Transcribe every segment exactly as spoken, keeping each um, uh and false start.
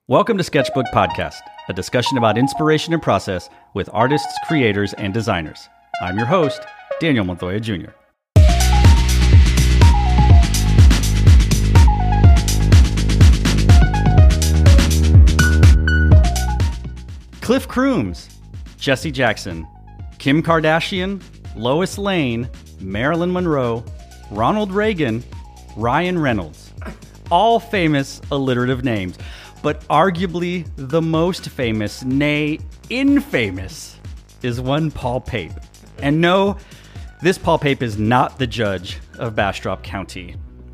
Welcome to Sketchbook Podcast, a discussion about inspiration and process with artists, creators, and designers. I'm your host, Daniel Montoya Junior Cliff Crooms, Jesse Jackson, Kim Kardashian, Lois Lane, Marilyn Monroe, Ronald Reagan, Ryan Reynolds. All famous alliterative names, but arguably the most famous, nay, infamous, is one Paul Pape. And no, this Paul Pape is not the judge of Bastrop County.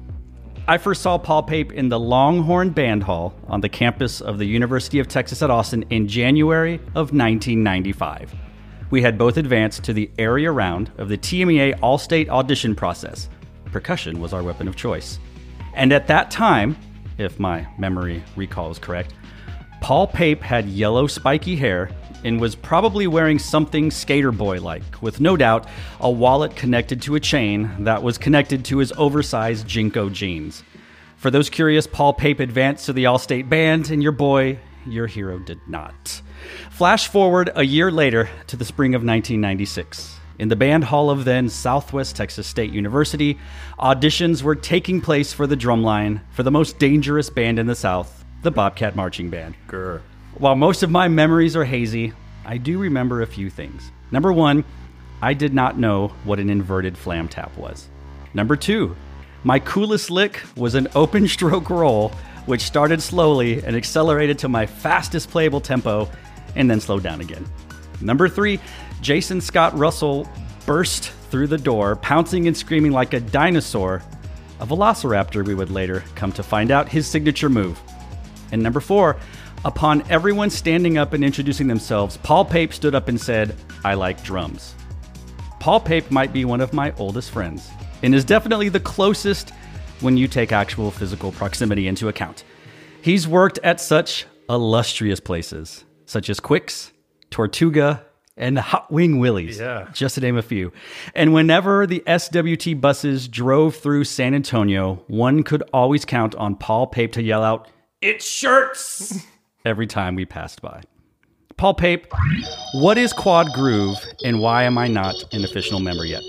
I first saw Paul Pape in the Longhorn Band Hall on the campus of the University of Texas at Austin in January of nineteen ninety-five. We had both advanced to the area round of the T M E A All-State audition process. Percussion was our weapon of choice. And at that time, if my memory recall is correct, Paul Pape had yellow spiky hair and was probably wearing something skater boy-like, with no doubt a wallet connected to a chain that was connected to his oversized Jinko jeans. For those curious, Paul Pape advanced to the All-State Band, and your boy, your hero, did not. Flash forward a year later to the spring of nineteen ninety-six. In the band hall of then Southwest Texas State University, auditions were taking place for the drumline for the most dangerous band in the South, the Bobcat Marching Band. Grr. While most of my memories are hazy, I do remember a few things. Number one, I did not know what an inverted flam tap was. Number two, my coolest lick was an open stroke roll, which started slowly and accelerated to my fastest playable tempo and then slowed down again. Number three, Jason Scott Russell burst through the door, pouncing and screaming like a dinosaur, a velociraptor we would later come to find out his signature move. And number four, upon everyone standing up and introducing themselves, Paul Pape stood up and said, "I like drums." Paul Pape might be one of my oldest friends, and is definitely the closest when you take actual physical proximity into account. He's worked at such illustrious places, such as Quicks, Tortuga, and Hot Wing Willie's, yeah. Just to name a few. And whenever the S W T buses drove through San Antonio, one could always count on Paul Pape to yell out, "It's shirts!" every time we passed by. Paul Pape, what is Quad Groove, and why am I not an official member yet?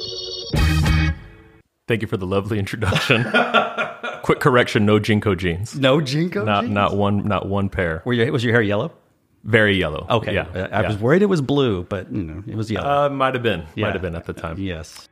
Thank you for the lovely introduction. Quick correction, no Jinko jeans. No Jinko not, jeans? Not one, not one pair. Were you, was your hair yellow? Very yellow. Okay. Yeah. I yeah. was worried it was blue, but you know, it was yellow. Uh, might have been. Yeah. Might have been at the time. Yes.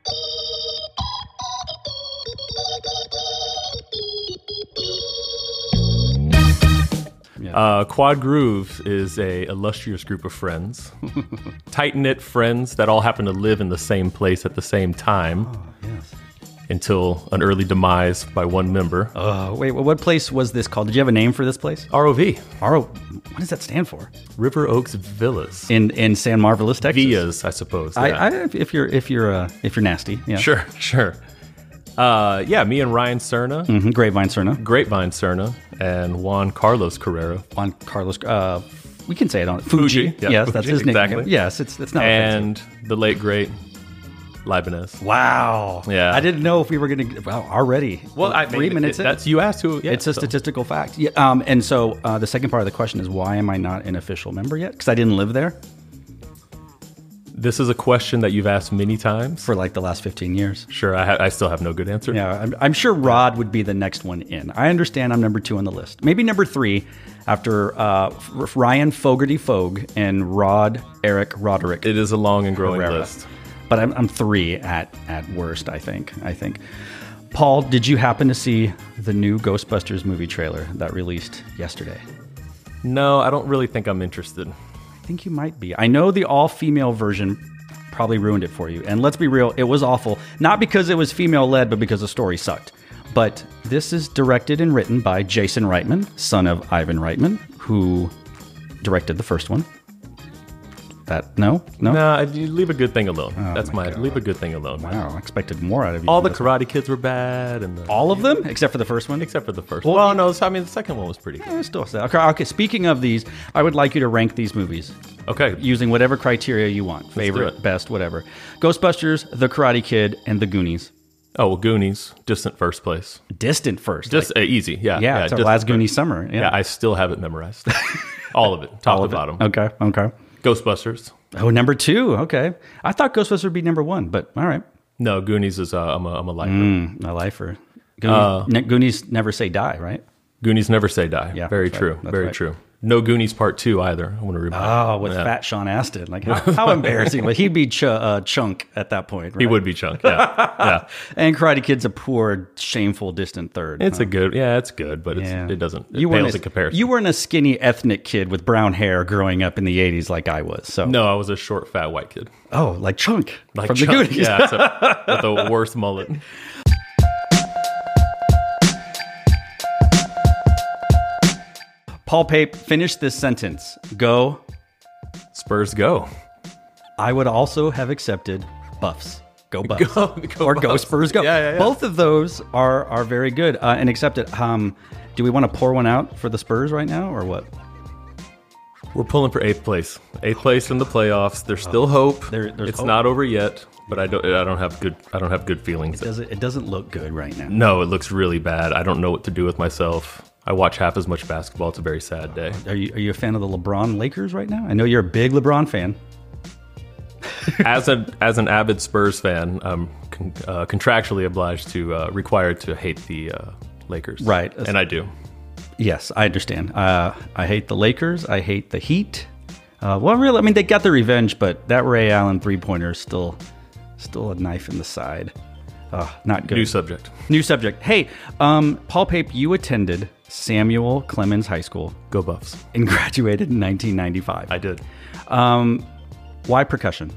Yeah. Uh, Quad Groove is a illustrious group of friends, tight-knit friends that all happen to live in the same place at the same time. Oh, yes. Until an early demise by one member. Uh, wait, what place was this called? Did you have a name for this place? R O V. R O. What does that stand for? River Oaks Villas. In in San Marvelous, Texas. Villas, I suppose. I, yeah. I if you're if you're uh, if you're nasty, yeah. Sure, sure. Uh, yeah, me and Ryan Cerna, mm-hmm, Grapevine Cerna, Grapevine Cerna, and Juan Carlos Carrera. Juan Carlos. Uh, we can say it on Fuji. Fuji. Yeah, yes, Fuji, that's his exactly. nickname. Yes, it's it's not. And offensive. the late great Libanez. Wow. Yeah. I didn't know if we were going to. Wow, already. Well, I three mean, minutes. It, in. that's you asked who. Yeah, it's a so. statistical fact. Yeah. Um. And so uh, the second part of the question is, why am I not an official member yet? Because I didn't live there. This is a question that you've asked many times for like the last fifteen years. Sure, I, ha- I still have no good answer. Yeah, I'm, I'm sure Rod would be the next one in. I understand I'm number two on the list. Maybe number three after uh, Ryan Fogarty Fogue and Rod Eric Roderick. It is a long and growing Herrera. list. But I'm, I'm three at, at worst, I think. I think. Paul, did you happen to see the new Ghostbusters movie trailer that released yesterday? No, I don't really think I'm interested. I think you might be. I know the all-female version probably ruined it for you. And let's be real, it was awful. Not because it was female-led, but because the story sucked. But this is directed and written by Jason Reitman, son of Ivan Reitman, who directed the first one. That no, no. Nah, you leave a good thing alone. Oh That's my, my leave a good thing alone. Wow, I expected more out of you. All the Karate Kids were bad, and the, all of them except for the first one. Except for the first. Well, Well, no, I mean the second one was pretty good. Yeah, still sad. Okay, okay. Speaking of these, I would like you to rank these movies. Okay. Using whatever criteria you want, favorite, best, whatever. Ghostbusters, The Karate Kid, and The Goonies. Oh, well, Goonies, distant first place. Distant first. Just like, uh, easy, yeah. yeah, yeah, it's our distant last first. Goonies summer. Yeah. Yeah, I still have it memorized. All of it, top All to of it. bottom. Okay, okay. Ghostbusters. Oh, number two. Okay. I thought Ghostbusters would be number one, but all right. No, Goonies is, uh, I'm a, I'm a lifer. Mm, a lifer. Goonies, Uh, ne- Goonies never say die, right? Goonies never say die. Yeah, Very that's true. right. That's Very right. true. No Goonies Part Two either. I want to remind. Oh, with Yeah. fat Sean Astin. Like, how, how embarrassing. But he'd be ch- uh, Chunk at that point, right? He would be Chunk. Yeah, yeah. And Karate Kid's a poor, shameful, distant third. It's huh? a good. Yeah, it's good, but it's, Yeah. it doesn't. It you weren't pales a, in comparison. You weren't a skinny ethnic kid with brown hair growing up in the eighties like I was. So No, I was a short, fat white kid. Oh, like Chunk Like from Chunk, the Goonies. yeah, except with the worst mullet. Paul Pape, finish this sentence. Go. Spurs go. I would also have accepted Buffs. Go Buffs. Go- go or Go Buffs. Spurs go. Yeah, yeah, yeah. Both of those are are very good uh, and accepted. Um, do we want to pour one out for the Spurs right now or what? We're pulling for eighth place. Eighth place in the playoffs. There's still hope. There- there's it's hope. not over yet, but I don't. I don't have good. I don't have good feelings. Does it, it doesn't look good right now. No, it looks really bad. I don't know what to do with myself. I watch half as much basketball. It's a very sad day. Are you are you a fan of the LeBron Lakers right now? I know you're a big LeBron fan. As an as an avid Spurs fan, I'm con- uh, contractually obliged to uh, required to hate the uh, Lakers. Right. and I do. Yes, I understand. Uh, I hate the Lakers. I hate the Heat. Uh, well, really, I mean, they got their revenge, but that Ray Allen three-pointer is still, still a knife in the side. Uh, not good. New subject. New subject. Hey, um, Paul Pape, you attended Samuel Clemens High School Go Buffs. and graduated in nineteen ninety-five. I did. Um, why percussion?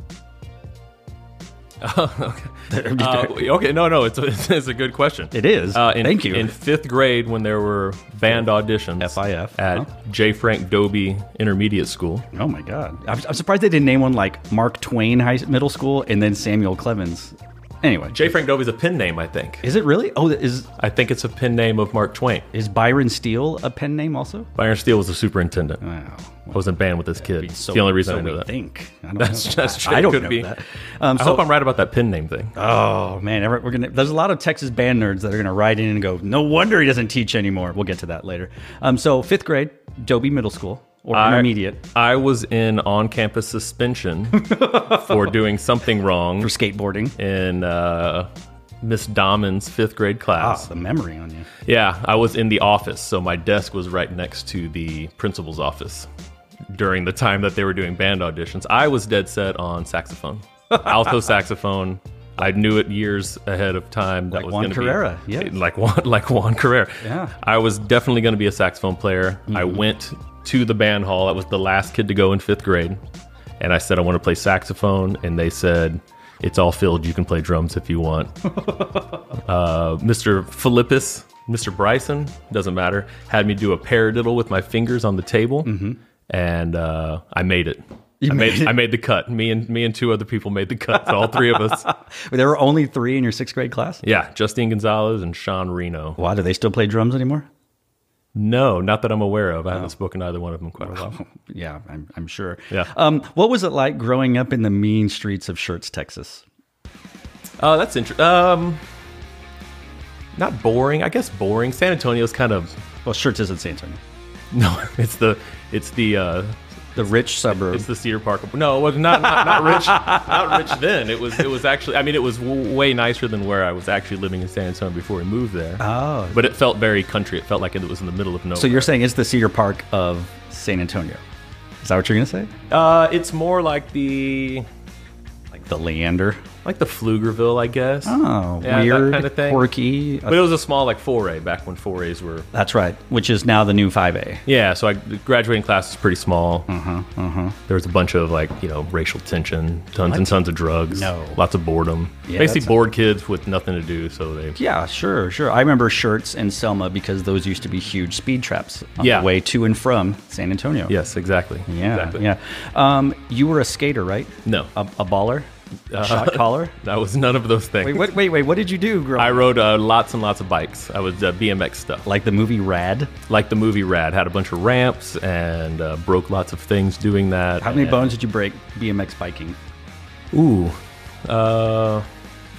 Uh, okay, no, no, it's a, it's a good question. It is. Uh, in, Thank you. In fifth grade, when there were band auditions, F I F, at huh? J. Frank Dobie Intermediate School. Oh my God! I'm, I'm surprised they didn't name one like Mark Twain High Middle School and then Samuel Clemens. Anyway, J. Frank Dobie's a pen name, I think. is it really? Oh, is I think it's a pen name of Mark Twain. is Byron Steele a pen name also? Byron Steele was the superintendent. Wow. I was in band with this kid. It's So, the only reason so I know we that. think. I don't That's know. just I don't could know be. that. Um, I so, hope I'm right about that pen name thing. Oh man, every- we're gonna. There's a lot of Texas band nerds that are gonna write in and go, "No wonder he doesn't teach anymore." We'll get to that later. Um, so fifth grade, Dobie Middle School or I- intermediate I was in on-campus suspension for doing something wrong for skateboarding. in uh, Miss Dahman's fifth grade Ah, class. the memory on you. Yeah, I was in the office, so my desk was right next to the principal's office during the time that they were doing band auditions. I was dead set on saxophone, alto saxophone. I knew it years ahead of time. That Like was Juan going to Carrera, be yeah. like Juan, like Juan Carrera. Yeah. I was definitely going to be a saxophone player. I Mm-hmm. went to the band hall. I was the last kid to go in fifth grade, and I said I want to play saxophone, and they said, "It's all filled. You can play drums if you want." uh, Mister Philippus, Mister Bryson, doesn't matter, had me do a paradiddle with my fingers on the table, and uh, I made it. You I made made it? I made the cut. Me and me and two other people made the cut. So all three of us. There were only three in your sixth grade class. Yeah, Justine Gonzalez and Sean Reno. Why do they still play drums anymore? No, not that I'm aware of. I haven't spoken to either one of them in quite a while. Yeah, I'm, I'm sure. Yeah. Um, what was it like growing up in the mean streets of Schertz, Texas? Oh, that's interesting. Um, not boring. I guess boring. San Antonio's kind of Well, Schertz isn't San Antonio. no. It's the it's the uh, The rich suburb. it's the Cedar Park. No, it was not not, not rich. Not rich then. It was it was actually. I mean, it was w- way nicer than where I was actually living in San Antonio before we moved there. Oh. But it felt very country. It felt like it was in the middle of nowhere. So you're saying it's the Cedar Park of San Antonio? Is that what you're gonna say? Uh, it's more like the Like the Leander? like the Pflugerville, I guess. Oh, Yeah, that weird, kind of thing. quirky. But it was a small like four A back when four A's were. That's right. Which is now the new five A. Yeah, so I, the graduating class is pretty small. Uh-huh, uh-huh. There was a bunch of like, you know, racial tension, tons and tons of drugs. No. Lots of boredom. Yeah, Basically that's- bored kids with nothing to do, so they Yeah, sure, sure. I remember Schertz and Selma because those used to be huge speed traps on Yeah. the way to and from San Antonio. Yes, exactly. Yeah, exactly. yeah. Um, you were a skater, right? No. A, a baller? A shot caller? That was none of those things. Wait, wait, wait, wait. What did you do, girl? I rode uh, lots and lots of bikes. I was uh, B M X stuff. Like the movie Rad? Like the movie Rad. Had a bunch of ramps and uh, broke lots of things doing that. How many And- bones did you break B M X biking? Ooh. Uh,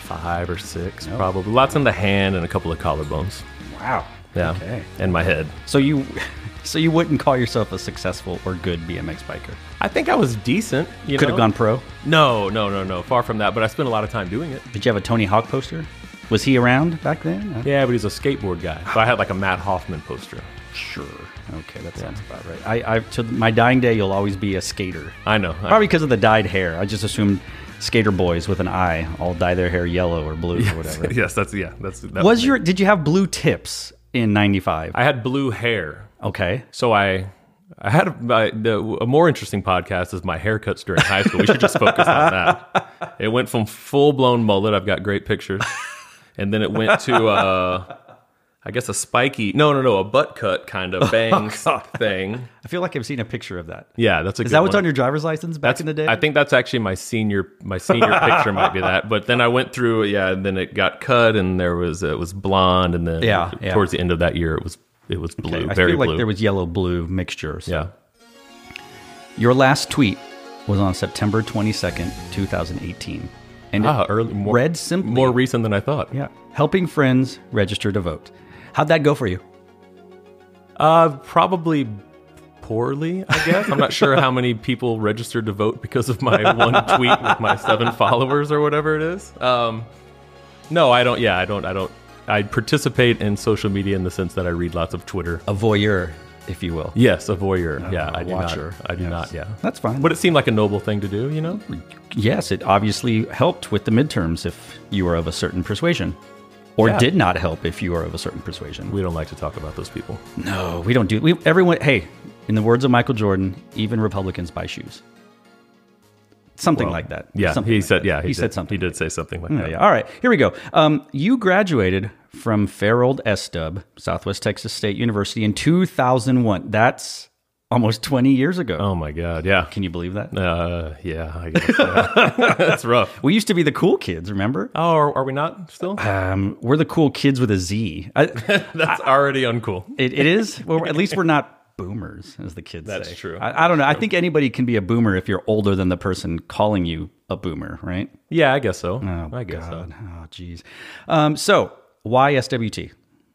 five or six, nope. probably. Lots in the hand and a couple of collarbones. Wow. Yeah. Okay. And my head. So you, so you wouldn't call yourself a successful or good B M X biker? I think I was decent. You Could know? have gone pro? No, no, no, no. Far from that. But I spent a lot of time doing it. Did you have a Tony Hawk poster? Was he around back then? Yeah, but he's a skateboard guy. So I had like a Matt Hoffman poster. Sure. Okay, that sounds about right. I, I, to my dying day, you'll always be a skater. I know. Probably because of the dyed hair. I just assumed skater boys with an eye all dye their hair yellow or blue yes, or whatever. Yes, that's yeah. That's that was your. Did you have blue tips in ninety-five? I had blue hair. Okay. So I. I had a, I, the, a more interesting podcast is my haircuts during high school. We should just focus on that. It went from full-blown mullet. I've got great pictures. And then it went to, uh, I guess, a spiky, no, no, no, a butt cut kind of bangs oh, thing. I feel like I've seen a picture of that. Yeah, that's a Is good that what's one. on your driver's license back that's, in the day? I think that's actually my senior my senior picture might be that. But then I went through, yeah, and then it got cut and there was, it was blonde. And then yeah, yeah. towards the end of that year, it was It was blue, okay. I very feel like blue. there was yellow-blue mixtures. Yeah. Your last tweet was on September twenty-second, twenty eighteen. And ah, it early, more, read simply... More recent than I thought. Yeah. Helping friends register to vote. How'd that go for you? Uh, probably poorly, I guess. I'm not sure how many people registered to vote because of my one tweet with my seven followers or whatever it is. Um, no, I don't. Yeah, I don't. I don't. I participate in social media in the sense that I read lots of Twitter. A voyeur, if you will. Yes, a voyeur. Uh, yeah, a I do watcher. not. I do yes. not. Yeah, that's fine. But it seemed like a noble thing to do, you know. Yes, it obviously helped with the midterms if you were of a certain persuasion, or yeah. did not help if you were of a certain persuasion. We don't like to talk about those people. No, we don't do. We everyone. Hey, in the words of Michael Jordan, even Republicans buy shoes. Something well, like that. Yeah, something he like said. that. Yeah, he, he did, said something. He did say something like yeah, that. Yeah. All right, here we go. Um, you graduated from Fair Old S-Dub, Southwest Texas State University, in two thousand one. That's almost twenty years ago. Oh my God! Yeah. Can you believe that? Uh, yeah. I guess, yeah. That's rough. We used to be the cool kids. Remember? Oh, are, are we not still? Um, we're the cool kids with a Z. I, That's already uncool. It, it is. Well, at least we're not boomers, as the kids That's say. That's true. I, I don't know. I think anybody can be a boomer if you're older than the person calling you a boomer, right? Yeah, I guess so. Oh, I guess God. so. Oh, geez. Um, so, why S W T?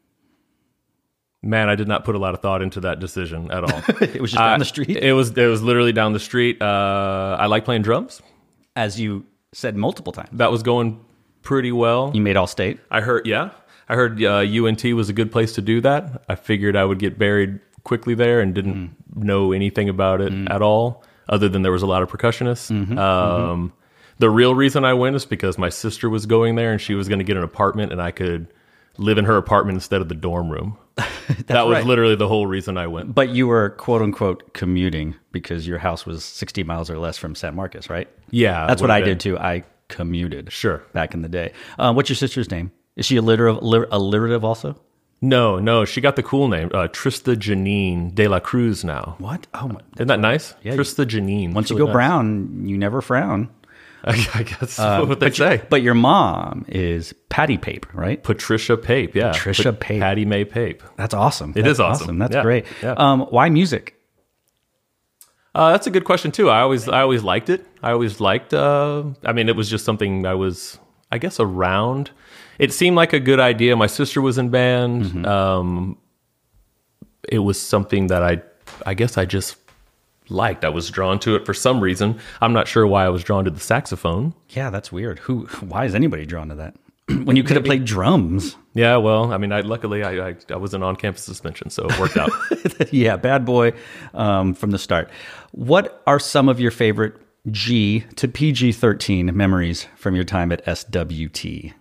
Man, I did not put a lot of thought into that decision at all. It was just down uh, the street? It was. It was literally down the street. Uh, I like playing drums. As you said multiple times. That was going pretty well. You made All-State? I heard, yeah. I heard uh, U N T was a good place to do that. I figured I would get buried quickly there and didn't mm. know anything about it mm. at all, other than there was a lot of percussionists. Mm-hmm, um, mm-hmm. The real reason I went is because my sister was going there and she was going to get an apartment and I could live in her apartment instead of the dorm room. That was right. literally the whole reason I went. But you were quote unquote commuting because your house was sixty miles or less from San Marcos, right? Yeah. That's what I been. did too. I commuted. Sure. Back in the day. Uh, what's your sister's name? Is she alliterative, alliterative also? No, no. She got the cool name. Uh, Trista Janine de la Cruz now. What? Oh my. Isn't that nice? Yeah. Trista Janine. Once you go nice. brown, you never frown. I guess um, what they but say. You, but your mom is Patty Pape, right? Patricia Pape, yeah. Patricia Pat- Pape. Patty Mae Pape. That's awesome. It That's is awesome. awesome. That's yeah. great. Yeah. Um, why music? Uh, that's a good question too. I always, I always liked it. I always liked. Uh, I mean, it was just something I was, I guess, around. It seemed like a good idea. My sister was in band. Mm-hmm. Um, it was something that I, I guess, I just liked. I was drawn to it for some reason. I'm not sure why I was drawn to the saxophone. Yeah, that's weird. Who? Why is anybody drawn to that? When you could have played drums. Yeah, well, I mean, I luckily I I, I was in on-campus suspension, so it worked out. Yeah, bad boy um, from the start. What are some of your favorite G to P G thirteen memories from your time at S W T?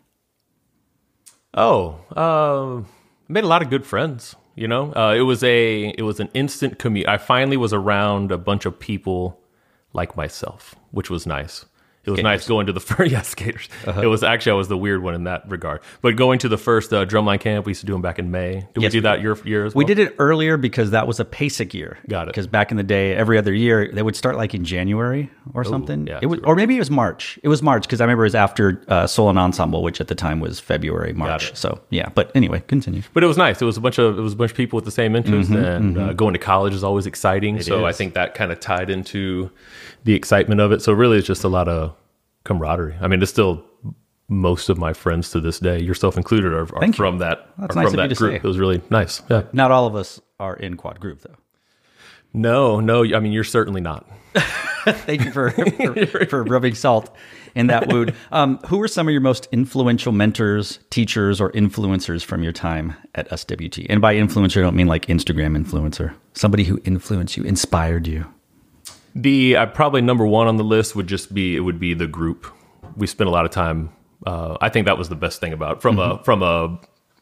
Oh, uh, made a lot of good friends. You know, uh, it was a it was an instant commute. I finally was around a bunch of people like myself, which was nice. It was skaters. Nice going to the first, yeah, skaters. Uh-huh. It was actually, I was the weird one in that regard. But going to the first uh, drumline camp, we used to do them back in May. Did yes, we do that your year as well? We did it earlier because that was a PASIC year. Got it. Because back in the day, every other year, they would start like in January or Ooh, something. Yeah, it was, or maybe it was March. It was March because I remember it was after uh, Solon Ensemble, which at the time was February, March. So yeah, but anyway, continue. But it was nice. It was a bunch of it was a bunch of people with the same interests, mm-hmm, and mm-hmm. Uh, going to college is always exciting. It so is. I think that kind of tied into the excitement of it. So really, it's just a lot of camaraderie. I mean, it's still most of my friends to this day, yourself included, are, are Thank you. from that, That's are nice from of you that to group. say. It was really nice. Yeah. Not all of us are in Quad Group, though. No, no. I mean, you're certainly not. Thank you for, for, for rubbing salt in that wound. Um, who were some of your most influential mentors, teachers, or influencers from your time at S W T? And by influencer, I don't mean like Instagram influencer. Somebody who influenced you, inspired you. The uh, probably number one on the list would just be, it would be the group. We spent a lot of time. Uh, I think that was the best thing about it. From mm-hmm. a, from a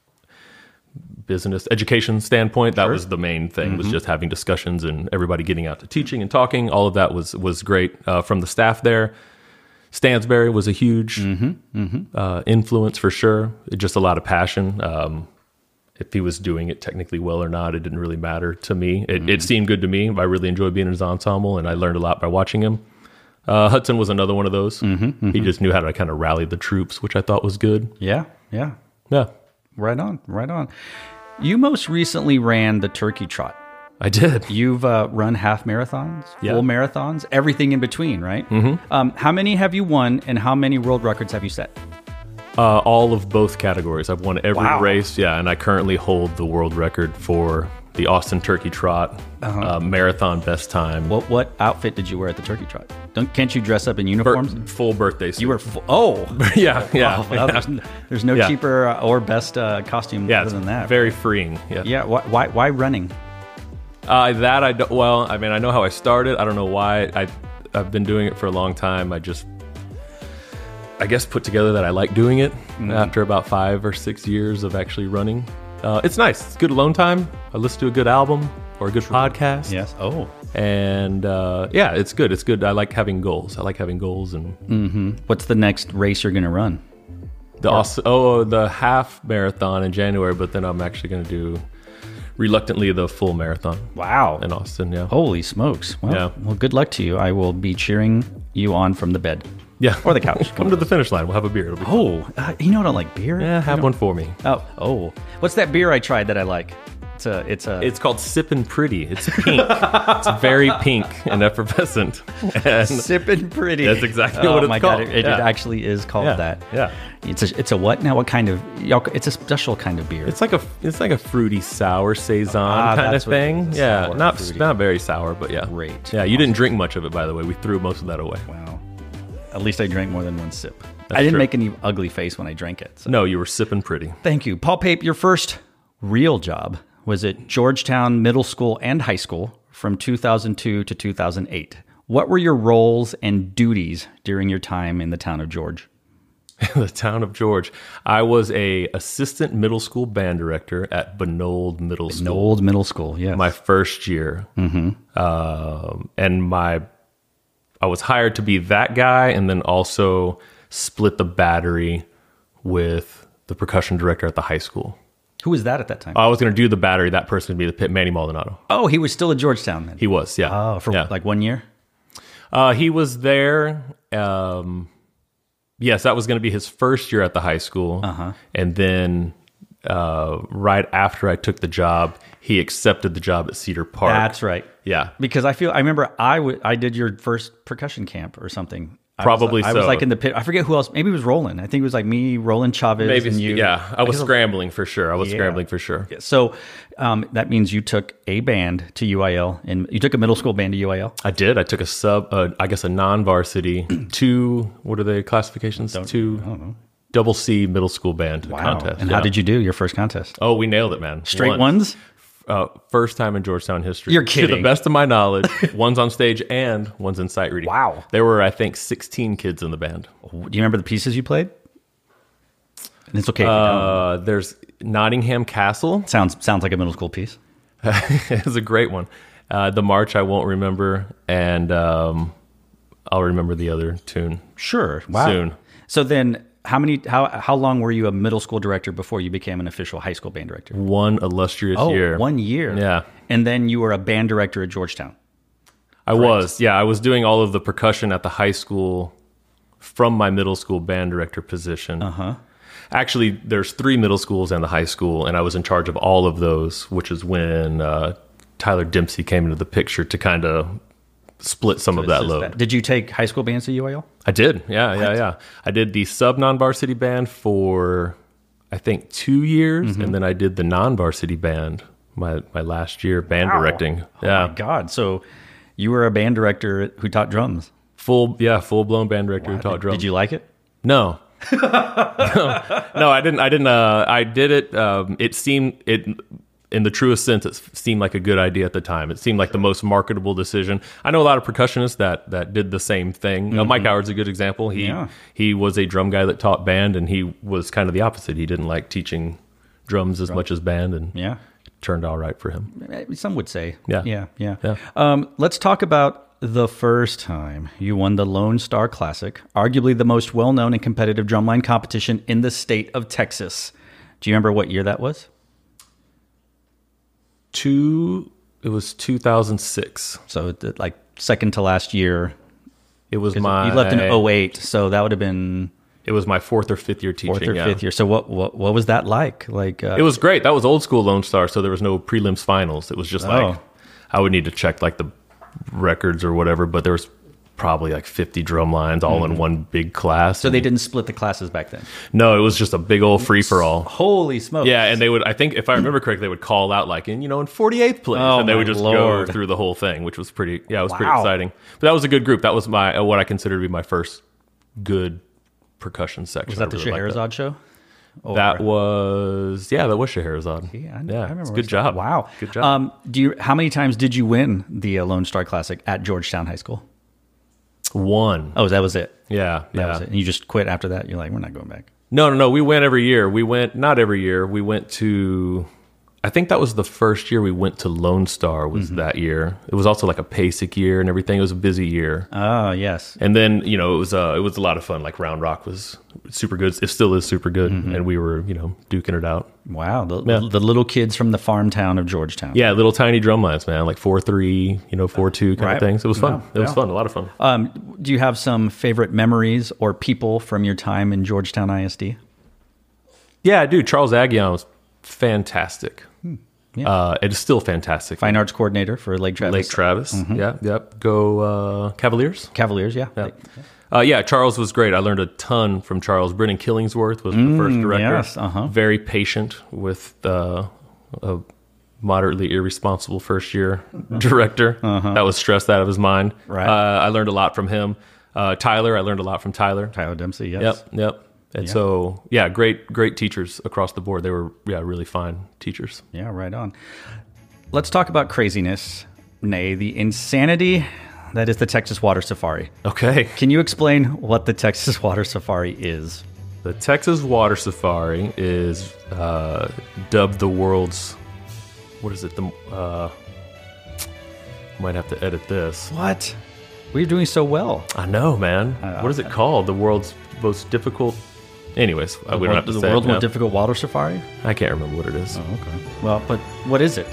business education standpoint, that sure. was the main thing, mm-hmm. was just having discussions and everybody getting out to teaching and talking. All of that was was great. Uh, from the staff there, Stansberry was a huge mm-hmm. Mm-hmm. Uh, influence for sure. Just a lot of passion. Um, if he was doing it technically well or not, it didn't really matter to me. It, mm-hmm. it seemed good to me. I really enjoyed being in his ensemble, and I learned a lot by watching him. Uh, Hudson was another one of those. Mm-hmm. Mm-hmm. He just knew how to kind of rally the troops, which I thought was good. Yeah, yeah. Yeah. Right on, right on. You most recently ran the Turkey Trot. I did. You've uh, run half marathons, yeah. full marathons, everything in between, right? Mm-hmm. Um, how many have you won, and how many world records have you set? Uh, all of both categories. I've won every Wow. race, yeah, and I currently hold the world record for the Austin Turkey Trot uh-huh. uh, marathon best time. What what outfit did you wear at the Turkey Trot? Don't can't you dress up in uniforms? Bir- full birthday suit. You were full, oh yeah yeah. Oh, well, yeah. There's, there's no yeah. cheaper uh, or best uh, costume yeah, other than that. Very freeing. Yeah. Yeah. Why why, why running? Uh, that I don't. Well, I mean, I know how I started. I don't know why. I I've been doing it for a long time. I just. I guess put together that I like doing it mm-hmm. after about five or six years of actually running. Uh, it's nice. It's good alone time. I listen to a good album or a good True. podcast. Yes. Oh. And uh, yeah, it's good. It's good. I like having goals. I like having goals. And mm-hmm. What's the next race you're going to run? The or- oh the half marathon in January, but then I'm actually going to do reluctantly the full marathon. Wow. In Austin. Yeah. Holy smokes. Well, yeah. well, good luck to you. I will be cheering you on from the bed. Yeah. Or the couch. Come to the finish line. We'll have a beer. It'll be oh, uh, you know I don't like beer? Yeah, have one for me. Oh, oh. What's that beer I tried that I like? It's a, it's a... It's called Sippin' Pretty. It's pink. It's very pink and effervescent. And Sippin' Pretty. That's exactly oh what it's my called. God, it, yeah. it actually is called yeah. that. Yeah. It's a, it's a what now? What kind of... It's a special kind of beer. It's like a it's like a fruity sour saison ah, kind of thing. Yeah, sour, not fruity. Not very sour, but yeah. Great. Yeah, you didn't drink much of it, by the way. We threw most of that away. Wow. At least I drank more than one sip. That's I didn't true. make any ugly face when I drank it. So. No, you were sipping pretty. Thank you. Paul Pape, your first real job was at Georgetown Middle School and High School from two thousand two to two thousand eight. What were your roles and duties during your time in the town of George? The town of George. I was a assistant middle school band director at Benold Middle School. Benold Middle School, yes. My first year. Mm-hmm. Um, and my... I was hired to be that guy and then also split the battery with the percussion director at the high school. Who was that at that time? I was going to do the battery. That person would be the pit, Manny Maldonado. Oh, he was still at Georgetown then? He was, yeah. Oh, for yeah. like one year? Uh, he was there. Um, yes, that was going to be his first year at the high school. Uh-huh. And then uh, right after I took the job, he accepted the job at Cedar Park. That's right. Yeah. Because I feel, I remember I, w- I did your first percussion camp or something. I Probably was, I so. was like in the pit. I forget who else. Maybe it was Roland. I think it was like me, Roland Chavez, Maybe, and you. Yeah, I was I scrambling for sure. I was yeah. scrambling for sure. So um, that means you took a band to U I L, and you took a middle school band to U I L? I did. I took a sub, uh, I guess a non-varsity, two, what are the classifications? Don't, two. I don't know. Double C middle school band Wow. contest. And yeah. how did you do your first contest? Oh, we nailed it, man. Straight Won. ones? Uh, first time in Georgetown history. You're kidding. To the best of my knowledge, one's on stage and one's in sight reading. Wow. There were, I think, sixteen kids in the band. Do you remember the pieces you played? And it's okay if you don't. Uh, there's Nottingham Castle. Sounds sounds like a middle school piece. It's a great one. Uh, the March I won't remember, and um, I'll remember the other tune. Sure. Wow. Soon. So then, how many? How how long were you a middle school director before you became an official high school band director? One illustrious Oh, year. one year. Yeah. And then you were a band director at Georgetown. I was. Yeah, I was doing all of the percussion at the high school from my middle school band director position. Uh huh. Actually, there's three middle schools and the high school, and I was in charge of all of those, which is when uh, Tyler Dempsey came into the picture to kind of split some of that It's just load. Did you take high school bands at U A L? I did. Yeah, yeah, yeah. I did the sub non-varsity band for, I think, two years. Mm-hmm. And then I did the non-varsity band my, my last year, band Wow. directing. Oh Yeah. my God. So you were a band director who taught drums. Full, yeah, full-blown band director who taught drums. Did you like it? No. no, no, I didn't. I didn't. Uh, I did it. Um, it seemed it, in the truest sense, it seemed like a good idea at the time. It seemed like the most marketable decision. I know a lot of percussionists that that did the same thing. Mm-hmm. Uh, Mike Howard's a good example. He Yeah. he was a drum guy that taught band, and he was kind of the opposite. He didn't like teaching drums as much as band, and Yeah. it turned out right for him. Some would say. Yeah. Yeah. Yeah. Yeah. Um, let's talk about the first time you won the Lone Star Classic, arguably the most well-known and competitive drumline competition in the state of Texas. Do you remember what year that was? Two. It was two thousand six. So the, like second to last year. It was my. You left in oh eight, so that would have been It was my fourth or fifth year teaching. fourth or yeah. fifth year. So what what what was that like? Like uh, It was great. That was old school Lone Star, so there was no prelims finals. It was just like Oh. I would need to check like the records or whatever, but there was probably like fifty drum lines all in one big class. so they didn't split the classes back then. No, it was just a big old free for all. Holy smokes! Yeah, and they would, I think, if I remember correctly, they would call out like in, you know, in forty-eighth place, Oh, and they my would just Lord. go through the whole thing, which was pretty, yeah, it was pretty Wow. exciting. But that was a good group. That was my, uh, what I consider to be my first good percussion section. Was that I the really liked Scheherazade show? Or- That was, yeah, that was Scheherazade. Yeah, I, yeah, I remember. it's a when good it started. job. Wow. Good job. Um, do you? How many times did you win the uh, Lone Star Classic at Georgetown High School? One. Oh, that was it. Yeah, That yeah. was it. And you just quit after that. You're like, we're not going back. No, no, no. We went every year. We went, not every year. We went to, I think that was the first year we went to Lone Star was Mm-hmm. that year. It was also like a PASIC year and everything. It was a busy year. Oh, yes. And then, you know, it was uh, it was a lot of fun. Like Round Rock was super good. It still is super good. Mm-hmm. And we were, you know, duking it out. Wow. The, Yeah. the little kids from the farm town of Georgetown. Yeah, little tiny drum lines, man. Like four three, you know, four two kind Right. of things. It was fun. Yeah, It was yeah. fun. A lot of fun. Um, do you have some favorite memories or people from your time in Georgetown I S D? Yeah, dude. Charles Aguillon was fantastic. Yeah. Uh, it is still fantastic. Fine arts coordinator for Lake Travis. Lake Travis. Mm-hmm. Yeah, yep. Go uh, Cavaliers. Cavaliers, yeah. Yeah. Uh, yeah, Charles was great. I learned a ton from Charles. Brennan Killingsworth was the first director. Mm, yes, uh-huh. Very patient with uh, a moderately irresponsible first year director that was stressed out of his mind. Uh-huh. Right. Uh, I learned a lot from him. Uh, Tyler, I learned a lot from Tyler. Tyler Dempsey, yes. Yep, yep. And Yeah. so, yeah, great, great teachers across the board. They were, yeah, really fine teachers. Yeah, right on. Let's talk about craziness, nay, the insanity that is the Texas Water Safari. Okay. Can you explain what the Texas Water Safari is? The Texas Water Safari is uh, dubbed the world's, what is it? The uh, might have to edit this. What? We're doing so well. I know, man. Uh, what is it called? The world's most difficult. Anyways, uh, we don't have to the say world's it now. most difficult water safari? I can't remember what it is. Okay. Well, but what is it?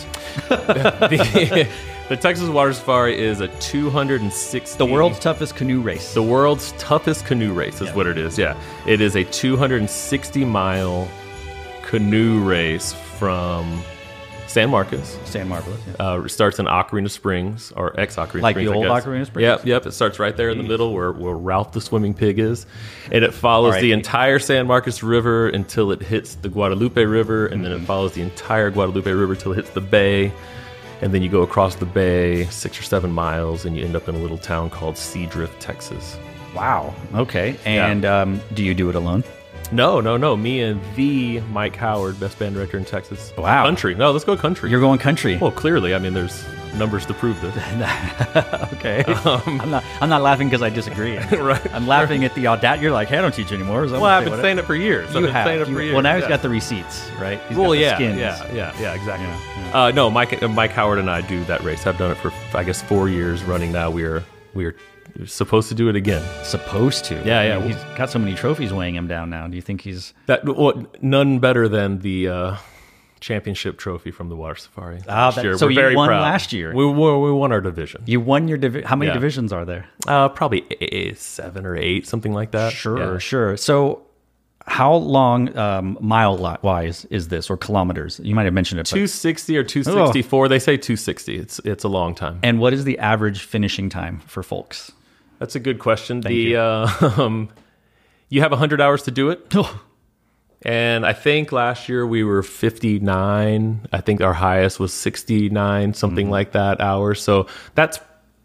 the, the Texas Water Safari is a two hundred sixty. The world's toughest canoe race. The world's toughest canoe race is Yeah. what it is. Yeah, it is a two hundred sixty mile canoe race from San Marcos. San Marcos. Yeah. Uh, it starts in Ocarina Springs, or ex Ocarina Like Springs. the I old guess. Ocarina Springs? Yep, yep. It starts right there in the middle where, where Ralph the Swimming Pig is. And it follows All right. the entire San Marcos River until it hits the Guadalupe River. And then it follows the entire Guadalupe River till it hits the bay. And then you go across the bay six or seven miles and you end up in a little town called Seadrift, Texas. Wow. Okay. And um, do you do it alone? No, no, no. Me and the Mike Howard, best band director in Texas. Wow. Country. No, let's go country. You're going country. well, clearly. I mean, there's numbers to prove this. Okay. I'm not. I'm not laughing because I disagree. Right. I'm laughing at the audacity. You're like, hey, I don't teach anymore. Is that Well, what I've they- been what- saying it for years. I've You been have. saying it You- for years. well, now he's yeah. got the receipts, right? He's Well, got the yeah, skins. yeah, yeah, yeah, exactly. Yeah, Uh, no, Mike, uh, Mike Howard and I do that race. I've done it for, I guess, four years running now. We are, we are supposed to do it again. Supposed to. Yeah, yeah. I mean, he's got so many trophies weighing him down now. Do you think he's? That well, none better than the uh, championship trophy from the Water Safari. Ah, last that- year. so We're you very won proud. last year. We won. We won our division. You won your division. How many Yeah. divisions are there? Uh, probably eight, seven or eight, something like that. Sure, Yeah. sure. So, how long um, mile wise is this, or kilometers? You might have mentioned it. two sixty or two sixty-four. Oh. They say two sixty. It's it's a long time. And what is the average finishing time for folks? That's a good question. Thank the you. Uh, um, you have one hundred hours to do it. Oh. And I think last year we were fifty-nine. I think our highest was sixty-nine, something mm-hmm. like that, hours. So that's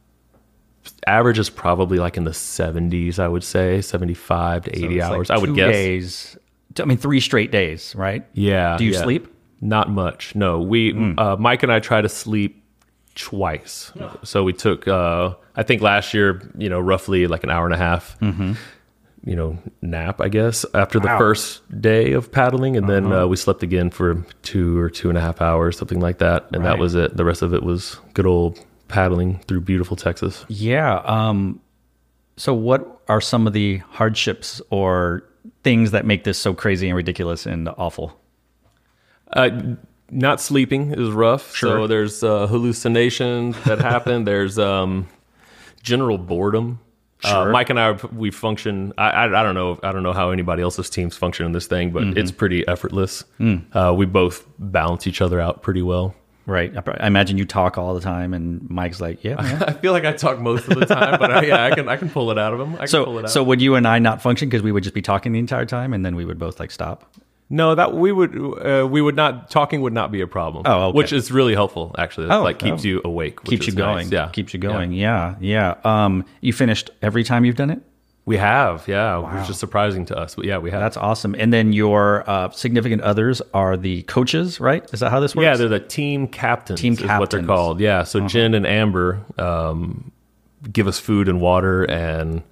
average is probably like in the seventies, I would say, seventy-five to eighty so hours, like I would two guess. Days, I mean, three straight days, right? Yeah. Do you yeah. sleep? Not much. No, we, mm. uh, Mike and I try to sleep twice. Oh. So we took, uh, I think last year, you know, roughly like an hour and a half, mm-hmm. you know, nap, I guess, after the wow. first day of paddling. And uh-huh. then uh, we slept again for two or two and a half hours, something like that. And right. that was it. The rest of it was good old paddling through beautiful Texas. Yeah. Um, so what are some of the hardships or things that make this so crazy and ridiculous and awful? Uh, not sleeping is rough. Sure. So there's uh, hallucinations that happen. There's um, general boredom. Sure. Uh, Mike and I, we function. I, I, I don't know. I don't know how anybody else's teams function in this thing, but mm-hmm. it's pretty effortless. Mm. Uh, we both balance each other out pretty well. Right. I imagine you talk all the time, and Mike's like, "Yeah, man." I feel like I talk most of the time, but I, yeah, I can I can pull it out of him. I can so, pull it out. so would you and I not function because we would just be talking the entire time, and then we would both like stop? No, that we would uh, we would not talking would not be a problem. Oh, okay. Which is really helpful actually. It, oh, like keeps oh. you awake, which keeps is you going. Nice. Yeah, keeps you going. Yeah, yeah. yeah. Um, you finished every time you've done it. We have, yeah, wow. which is surprising to us, but yeah, we have. That's awesome. And then your uh, significant others are the coaches, right? Is that how this works? Yeah, they're the team captains. Team is captains. what they're called. Yeah, so uh-huh. Jen and Amber um, give us food and water and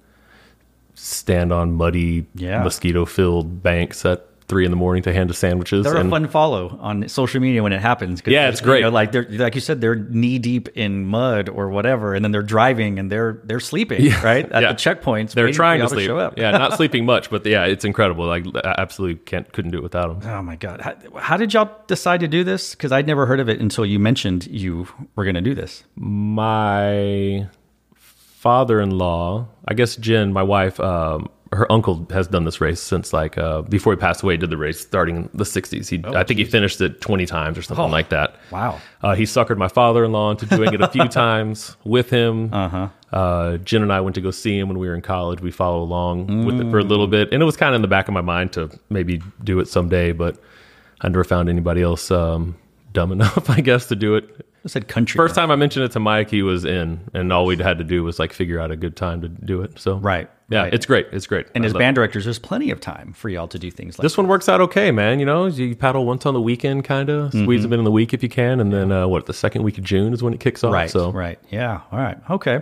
stand on muddy, yeah. mosquito-filled banks at three in the morning to hand us sandwiches. They're and, a fun follow on social media when it happens. Yeah, it's great. You know, like they're like you said, they're knee deep in mud or whatever, and then they're driving and they're they're sleeping yeah. right at yeah. the checkpoints. They're trying to to sleep. Show up. Yeah, not sleeping much, but yeah, it's incredible. Like, I absolutely can't couldn't do it without them. Oh my god, how, how did y'all decide to do this? Because I'd never heard of it until you mentioned you were going to do this. My father-in-law, I guess Jen, my wife. Um, her uncle has done this race since like uh, before he passed away. Did the race starting in the sixties. He, oh, I think geez. he finished it twenty times or something oh, like that. Wow. Uh, he suckered my father-in-law into doing it a few times with him. Uh-huh. Uh, Jen and I went to go see him when we were in college. We followed along mm. with it for a little bit, and it was kind of in the back of my mind to maybe do it someday, but I never found anybody else um, dumb enough, I guess, to do it. I said country. First time I mentioned it to Mike, he was in, and all we'd had to do was like figure out a good time to do it. So right, yeah, right. it's great. It's great. And I as band directors, there's plenty of time for y'all to do things like this. That. One works out okay, man. You know, you paddle once on the weekend, kind of mm-hmm. squeeze them in in the week if you can, and then uh, what? The second week of June is when it kicks off. Right. So right. Yeah. All right. Okay.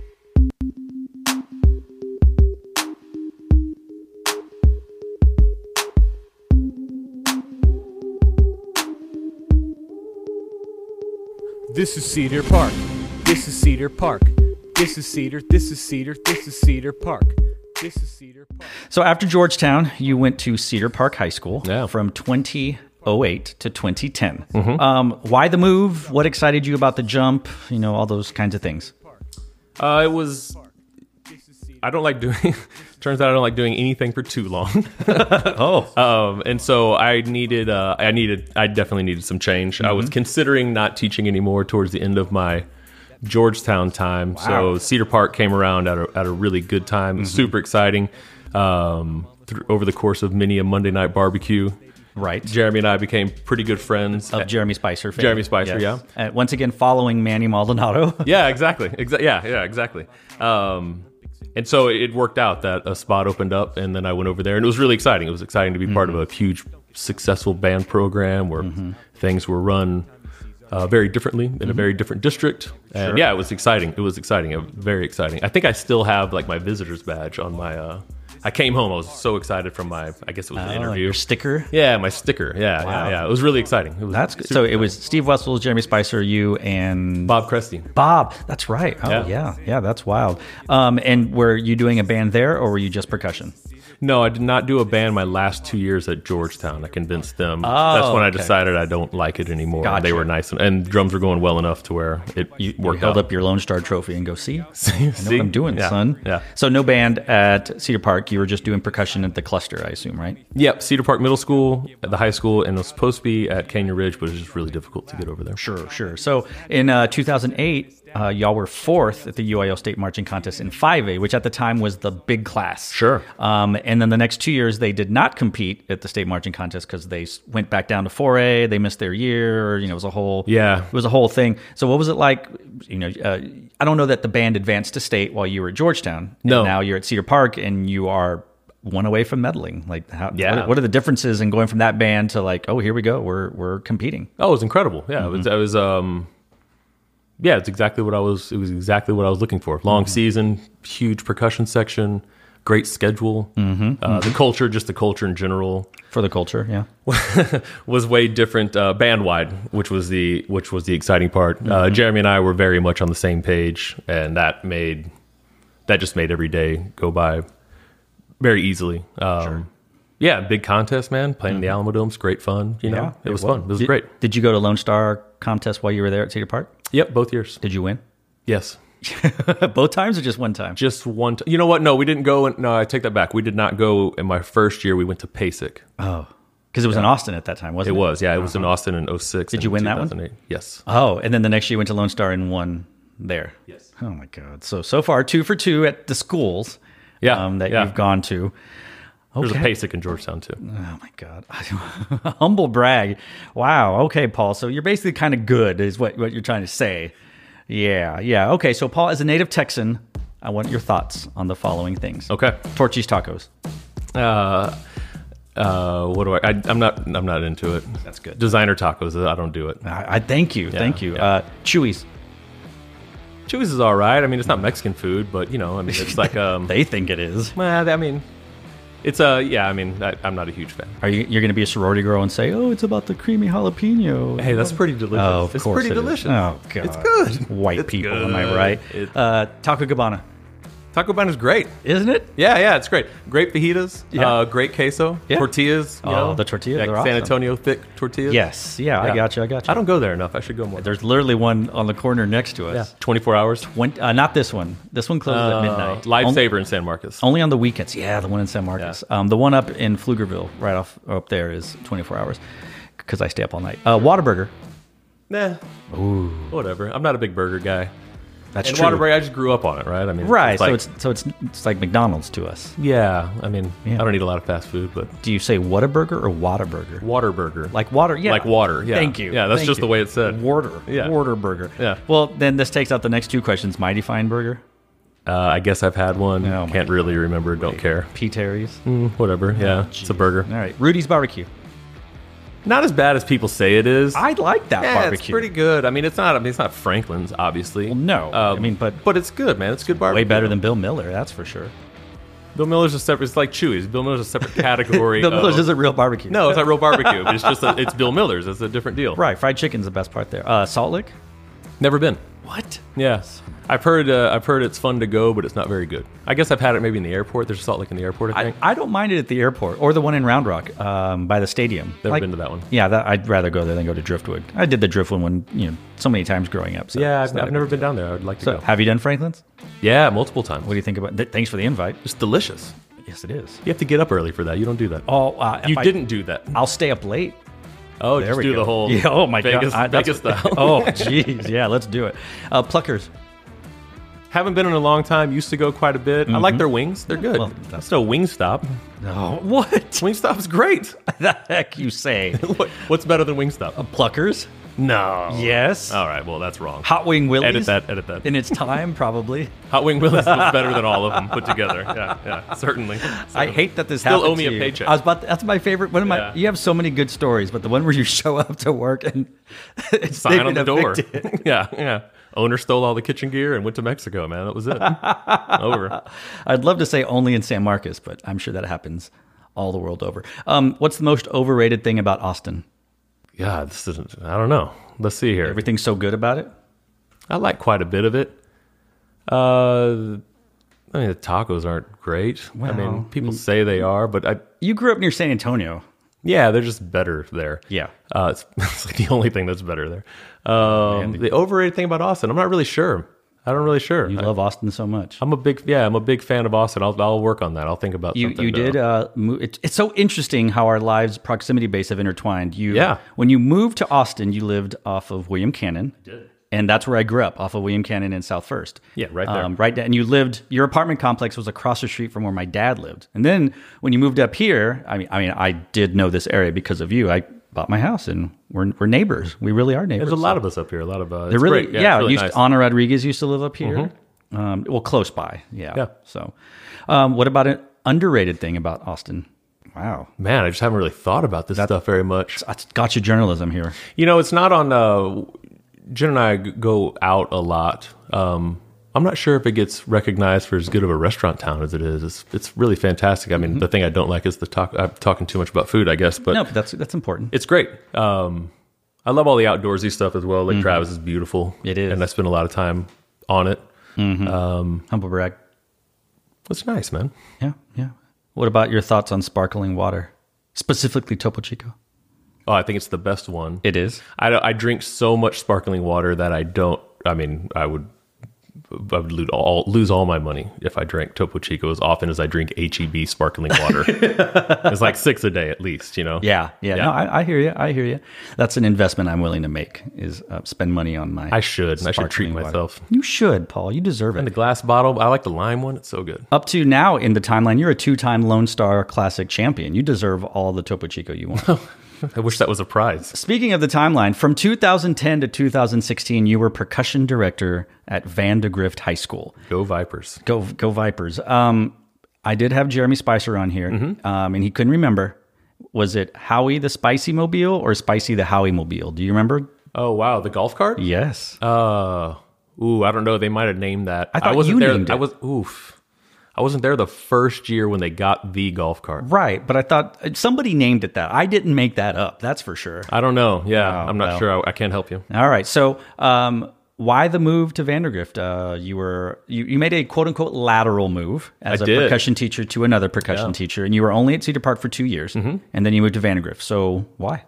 This is Cedar Park. This is Cedar Park. This is Cedar. This is Cedar. This is Cedar Park. This is Cedar Park. So after Georgetown, you went to Cedar Park High School yeah. from twenty oh eight to twenty ten. Mm-hmm. Um, why the move? What excited you about the jump? You know, all those kinds of things. Uh, it was... I don't like doing... Turns out I don't like doing anything for too long. oh, um, and so I needed, uh, I needed, I definitely needed some change. Mm-hmm. I was considering not teaching anymore towards the end of my Georgetown time. Wow. So Cedar Park came around at a, at a really good time. Mm-hmm. Super exciting. Um, th- over the course of many a Monday night barbecue. Right. Jeremy and I became pretty good friends. Of Jeremy Spicer. Fame. Jeremy Spicer, yes. yeah. Uh, once again, following Manny Maldonado. yeah, exactly. Exa- yeah, yeah, exactly. Um, And so it worked out that a spot opened up, and then I went over there, and it was really exciting. It was exciting to be mm-hmm. part of a huge, successful band program where mm-hmm. things were run uh, very differently in mm-hmm. a very different district. And sure. yeah, it was exciting. It was exciting. It was very exciting. I think I still have like my visitor's badge on my. Uh, I came home. I was so excited from my. I guess it was oh, the interview. Your sticker. Yeah, my sticker. Yeah, wow. yeah, yeah. It was really exciting. It was that's good. So it was Steve Wessels, Jeremy Spicer, you, and Bob Cresty. Bob, that's right. Oh yeah, yeah, yeah, that's wild. Um, and were you doing a band there, or were you just percussion? No, I did not do a band my last two years at Georgetown. I convinced them. Oh, That's when I okay. decided I don't like it anymore. Gotcha. They were nice, and, and drums were going well enough to where it You, you worked held out. up your Lone Star trophy and go, see? See, I know what I'm doing, yeah. son. Yeah. So no band at Cedar Park. You were just doing percussion at the cluster, I assume, right? Yep, Cedar Park Middle School, at the high school, and it was supposed to be at Canyon Ridge, but it was just really difficult to get over there. Sure, sure. So in uh, two thousand eight, uh, y'all were fourth at the U I L State Marching Contest in five A, which at the time was the big class. Sure. Um, and then the next two years, they did not compete at the State Marching Contest because they s- went back down to four A. They missed their year. Or, you know, it was a whole Yeah. It was a whole thing. So what was it like? You know, uh, I don't know that the band advanced to state while you were at Georgetown. No. And now you're at Cedar Park, and you are one away from medaling. Like, how? Yeah. What, what are the differences in going from that band to like, oh, here we go, we're we're competing? Oh, it was incredible. Yeah, Mm-hmm. it was. I was. Um, yeah, it's exactly what I was. It was exactly what I was looking for. Long Mm-hmm. season, huge percussion section, great schedule. Mm-hmm. Uh, The culture, just the culture in general, For the culture, yeah. was way different uh, band wide, which was the which was the exciting part. Mm-hmm. Uh, Jeremy and I were very much on the same page, and that made that just made every day go by very easily. Um, Yeah, big contest, man. Playing in the Alamo Dome's great fun. You know, Mm-hmm. Yeah, it, it was was. fun. It was Did, great. Did you go to Lone Star contest while you were there at Cedar Park? Yep, both years. Did you win? Yes. Both times or just one time? Just one. T- you know what? No, we didn't go. In, no, I take that back. We did not go in my first year. We went to PASIC. Oh, because it was in Austin at that time, wasn't It it? was, yeah. It was in Austin in oh six. Did and you win that one? two thousand eight. Yes. Oh, and then the next year you went to Lone Star and won there. Yes. Oh my God. So so far two for two at the schools. Yeah, Um, that yeah. you've gone to. There's a Okay. PASIC in Georgetown too. Oh my God. Humble brag. Wow. Okay, Paul. So you're basically kind of good, is what what you're trying to say. Yeah. Yeah. Okay. So Paul, as a native Texan, I want your thoughts on the following things. Okay. Torchy's tacos. Uh, uh, what do I, I? I'm not. I'm not into it. That's good. Designer tacos. I don't do it. I, I thank you. thank you. yeah. Uh, Chewy's. Chewy's is all right. I mean, it's not Mexican food, but you know, I mean, it's like um. They think it is. well, I mean, it's a yeah. I mean, I, I'm not a huge fan. Are you you're going to be a sorority girl and say, "Oh, it's about the creamy jalapeno"? Hey, that's pretty delicious. Oh, of it's course pretty it is. delicious. Oh God, It's good. White It's people, good. am I right? It- uh, Taco Cabana, Taco Bell is great. isn't it? Yeah, yeah, it's great. Great fajitas. Yeah. Uh, great queso. Yeah. Tortillas. You Oh, know, the tortillas like are San awesome. Antonio thick tortillas. Yes. Yeah, I Yeah. got you. I got you. I don't go there enough. I should go more. There's literally one on the corner next to yeah, us. twenty-four hours. When, uh, not this one. This one closes at midnight. Uh, Only, Lifesaver in San Marcos. only on the weekends. Yeah, the one in San Marcos. Um, the one up in Pflugerville, right off up there, is twenty-four hours because I stay up all night. Uh, Whataburger. Nah. Ooh. Whatever. I'm not a big burger guy. That's and true. Whataburger, I just grew up on it, right? I mean, Right. like- so it's so it's it's like McDonald's to us. yeah. I mean, Yeah. I don't eat a lot of fast food, but Do you say Whataburger or Whataburger? Whataburger. Like water, yeah. Like water, yeah. Thank you. Yeah, that's Thank just you. the way it's said. Water. Yeah. Whataburger. Yeah. Well, then this takes out the next two questions. Mighty Fine Burger, Uh, I guess I've had one. Oh, my Can't really remember. Don't care. P. Terry's. Mm, whatever. Yeah, it's a burger. All right. Rudy's Barbecue. Not as bad as people say it is. I like that yeah, barbecue. it's pretty good. I mean, it's not. I mean, it's not Franklin's, obviously. Well, no. I mean, but- but it's good, man. It's good barbecue. Way better than Bill Miller, that's for sure. Bill Miller's a separate. It's like Chewy's. Bill Miller's a separate category. Bill Miller's of- isn't real barbecue. No, it's not real barbecue. But it's just a, it's Bill Miller's. It's a different deal. Right. Fried chicken's the best part there. Uh, Salt Lick. Never been. What? Yeah, I've heard. Uh, I've heard it's fun to go, but it's not very good. I guess I've had it maybe in the airport. There's a Salt Lake in the airport. I I, think. I don't mind it at the airport or the one in Round Rock um, by the stadium. Never been to that one. Yeah, that, I'd rather go there than go to Driftwood. I did the Driftwood one, you know, so many times growing up. So yeah, it's I've, not I've a never big been down there. I'd like to deal. So, go. have you done Franklin's? Yeah, multiple times. What do you think about? Th- thanks for the invite. It's delicious. Yes, it is. You have to get up early for that. You don't do that. Oh, uh, if you I- didn't do that. I'll stay up late. Oh, There just we do go. the whole Yeah, oh my Vegas, god, I- that's- Vegas style. Oh, jeez, yeah, let's do it. Uh, Pluckers. Haven't been in a long time. Used to go quite a bit. I like their wings. They're good. Well, That's no Wingstop. Oh, what? Wingstop's great. the heck you say? What, what's better than Wingstop? Pluckers. No. Yes. All right. Well, that's wrong. Hot Wing Willie's. Edit that. Edit that. In its time, probably. Hot Wing Willie's was better than all of them put together. Yeah. Yeah. Certainly. I hate that this Still happened owe me to a you. paycheck. I was about. To, that's my favorite. One of my. Yeah. You have so many good stories, but the one where you show up to work and it's Sign they've on the been door. evicted. yeah. Yeah. Owner stole all the kitchen gear and went to Mexico. Man, that was it. Over. I'd love to say only in San Marcos, but I'm sure that happens all the world over. Um, what's the most overrated thing about Austin? God, this isn't. I don't know. Let's see here. Everything's so good about it. I like quite a bit of it. Uh, I mean, the tacos aren't great. I Well, mean, people say they are, but I, You grew up near San Antonio. yeah, they're just better there. Yeah. Uh, it's, it's like the only thing that's better there. Um, the overrated thing about Austin, I'm not really sure. I don't really sure. You I, love Austin so much. I'm a big, yeah, I'm a big fan of Austin. I'll, I'll work on that. I'll think about You something. you to- did uh, move. It, it's so interesting how our lives proximity base have intertwined. You Yeah. When you moved to Austin, you lived off of William Cannon. I did. And that's where I grew up, off of William Cannon in South First. Yeah, right there. Um, right there. And you lived. Your apartment complex was across the street from where my dad lived. And then when you moved up here, I mean, I mean, I did know this area because of you. I bought my house, and we're we're neighbors. We really are neighbors. There's a lot of us up here. A lot of, uh, They're it's really, great. yeah. it's really used, nice. Anna Rodriguez used to live up here. Um, well, close by, yeah. Yeah. So, um, what about an underrated thing about Austin? Wow, Man, I just haven't really thought about this stuff very much. that's gotcha journalism here. You know, it's not on. Uh, Jen and I g- go out a lot. Um, I'm not sure if it gets recognized for as good of a restaurant town as it is. It's, it's really fantastic. I mean, Mm-hmm. the thing I don't like is the talk. I'm talking too much about food, I guess, but No, but that's that's important. it's great. Um, I love all the outdoorsy stuff as well. Lake Travis is beautiful. Mm-hmm. It is. and I spend a lot of time on it. Humble brag. It's nice, man. Yeah, yeah. What about your thoughts on sparkling water, specifically Topo Chico? Oh, I think it's the best one. It is. I, don't- I drink so much sparkling water that I don't. I mean, I would. I would lose all, lose all my money if I drank Topo Chico as often as I drink H E B sparkling water. It's like six a day at least, you know? Yeah, yeah. Yeah. No, I, I hear you. I hear you. That's an investment I'm willing to make. Is uh, spend money on my. I should. I should treat sparkling water. myself. You should, Paul. You deserve it. And the glass bottle, I like the lime one. It's so good. Up to now in the timeline, you're a two-time Lone Star Classic champion. You deserve all the Topo Chico you want. I wish that was a prize. Speaking of the timeline, from two thousand ten to two thousand sixteen, you were percussion director at Van de Grift High School. Go Vipers. Go, go Vipers. Um, I did have Jeremy Spicer on here, Mm-hmm. um, and he couldn't remember. Was it Howie the Spicy Mobile or Spicy the Howie Mobile? Do you remember? Oh, wow. The golf cart? Yes. Uh, ooh, I don't know. They might have named that. I thought wasn't you there. named I it. was, oof. I wasn't there the first year when they got the golf cart. Right, but I thought somebody named it that. I didn't make that up, that's for sure. I don't know. Yeah, Oh, I'm not well. sure. I, I can't help you. All right, so um, why the move to Vandergrift? Uh, you were you, you made a quote unquote lateral move as I a did. percussion teacher to another percussion Yeah. Mm-hmm. teacher, and you were only at Cedar Park for two years, and then you moved to Vandergrift. So why?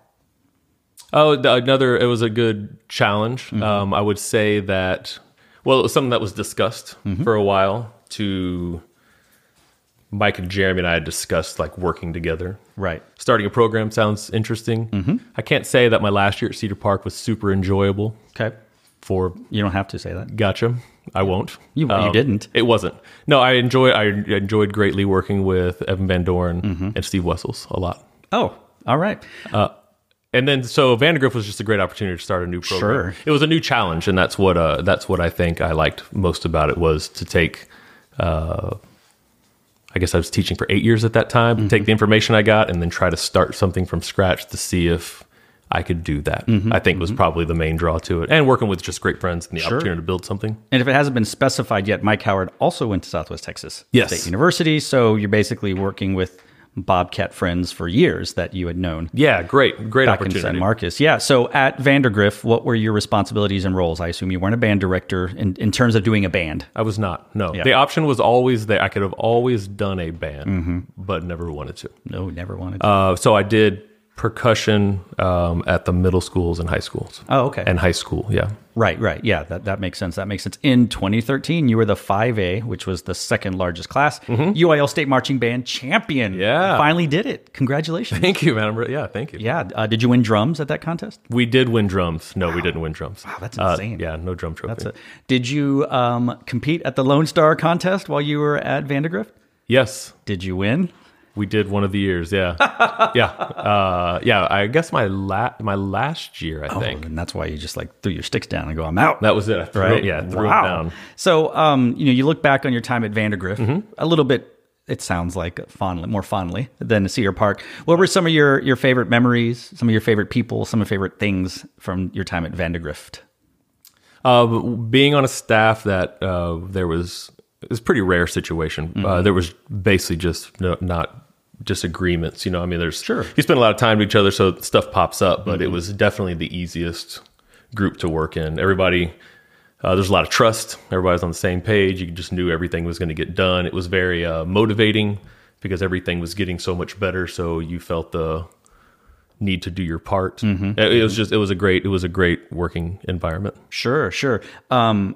Oh, the- another. It was a good challenge. Mm-hmm. Um, I would say that. Well, it was something that was discussed Mm-hmm. for a while. To Mike and Jeremy and I had discussed like working together. Right. Starting a program sounds interesting. Mm-hmm. I can't say that my last year at Cedar Park was super enjoyable. Okay. For You don't have to say that. gotcha, I won't. You- you didn't. It wasn't. No, I enjoy. I enjoyed greatly working with Evan Van Doren Mm-hmm. and Steve Wessels a lot. Oh, all right. And then, so Vandergrift was just a great opportunity to start a new program. Sure. It was a new challenge, and that's what uh, that's what I think I liked most about it was to take. Uh, I guess I was teaching for eight years at that time. Mm-hmm. Take the information I got, and then try to start something from scratch to see if I could do that. Mm-hmm. I think was probably the main draw to it, and working with just great friends and the Sure. opportunity to build something. And if it hasn't been specified yet, Mike Howard also went to Southwest Texas Yes. State University. So you're basically working with Bobcat friends for years that you had known. Yeah, great, great Back in opportunity. San Marcos. Yeah. So at Vandergrift, what were your responsibilities and roles? I assume you weren't a band director in, in terms of doing a band. I was not. No, Yeah. the option was always there. I could have always done a band, Mm-hmm. but never wanted to. No, never wanted to. Uh, so I did percussion um, at the middle schools and high schools. Oh, okay. And high school, yeah. Right, right. Yeah, that, that makes sense. That makes sense. In twenty thirteen, you were the five A, which was the second largest class, U I L State Marching Band champion. Mm-hmm. Yeah. You finally did it. Congratulations. Thank you, man. I'm re- yeah, thank you. Yeah. Uh, did you win drums at that contest? We did win drums. No, we didn't win drums. Wow, that's Uh, insane. yeah, no drum trophy. That's it. Did you um, compete at the Lone Star contest while you were at Vandergrift? Yes, Did you win? we did one of the years. Yeah, yeah, uh, yeah. I guess my la- my last year, I think And that's why you just like threw your sticks down and go, I'm out. that was it. I threw right? it, yeah, threw wow. it down. So, um, you know, you look back on your time at Vandergrift Mm-hmm. a little bit. It sounds like fondly, more fondly than Cedar Park. What were some of your your favorite memories? Some of your favorite people? Some of your favorite things from your time at Vandergrift? Uh, being on a staff that uh, there was it was a pretty rare situation. Mm-hmm. Uh, there was basically just no, not disagreements. You know, I mean, there's Sure. Mm-hmm. you spend a lot of time with each other, so stuff pops up. But it was definitely the easiest group to work in. Everybody Uh, there's a lot of trust. Everybody's on the same page. You just knew everything was going to get done. It was very uh, motivating because everything was getting so much better. So you felt the need to do your part. Mm-hmm. It, it was just, it was a great, it was a great working environment. Sure, sure. Um,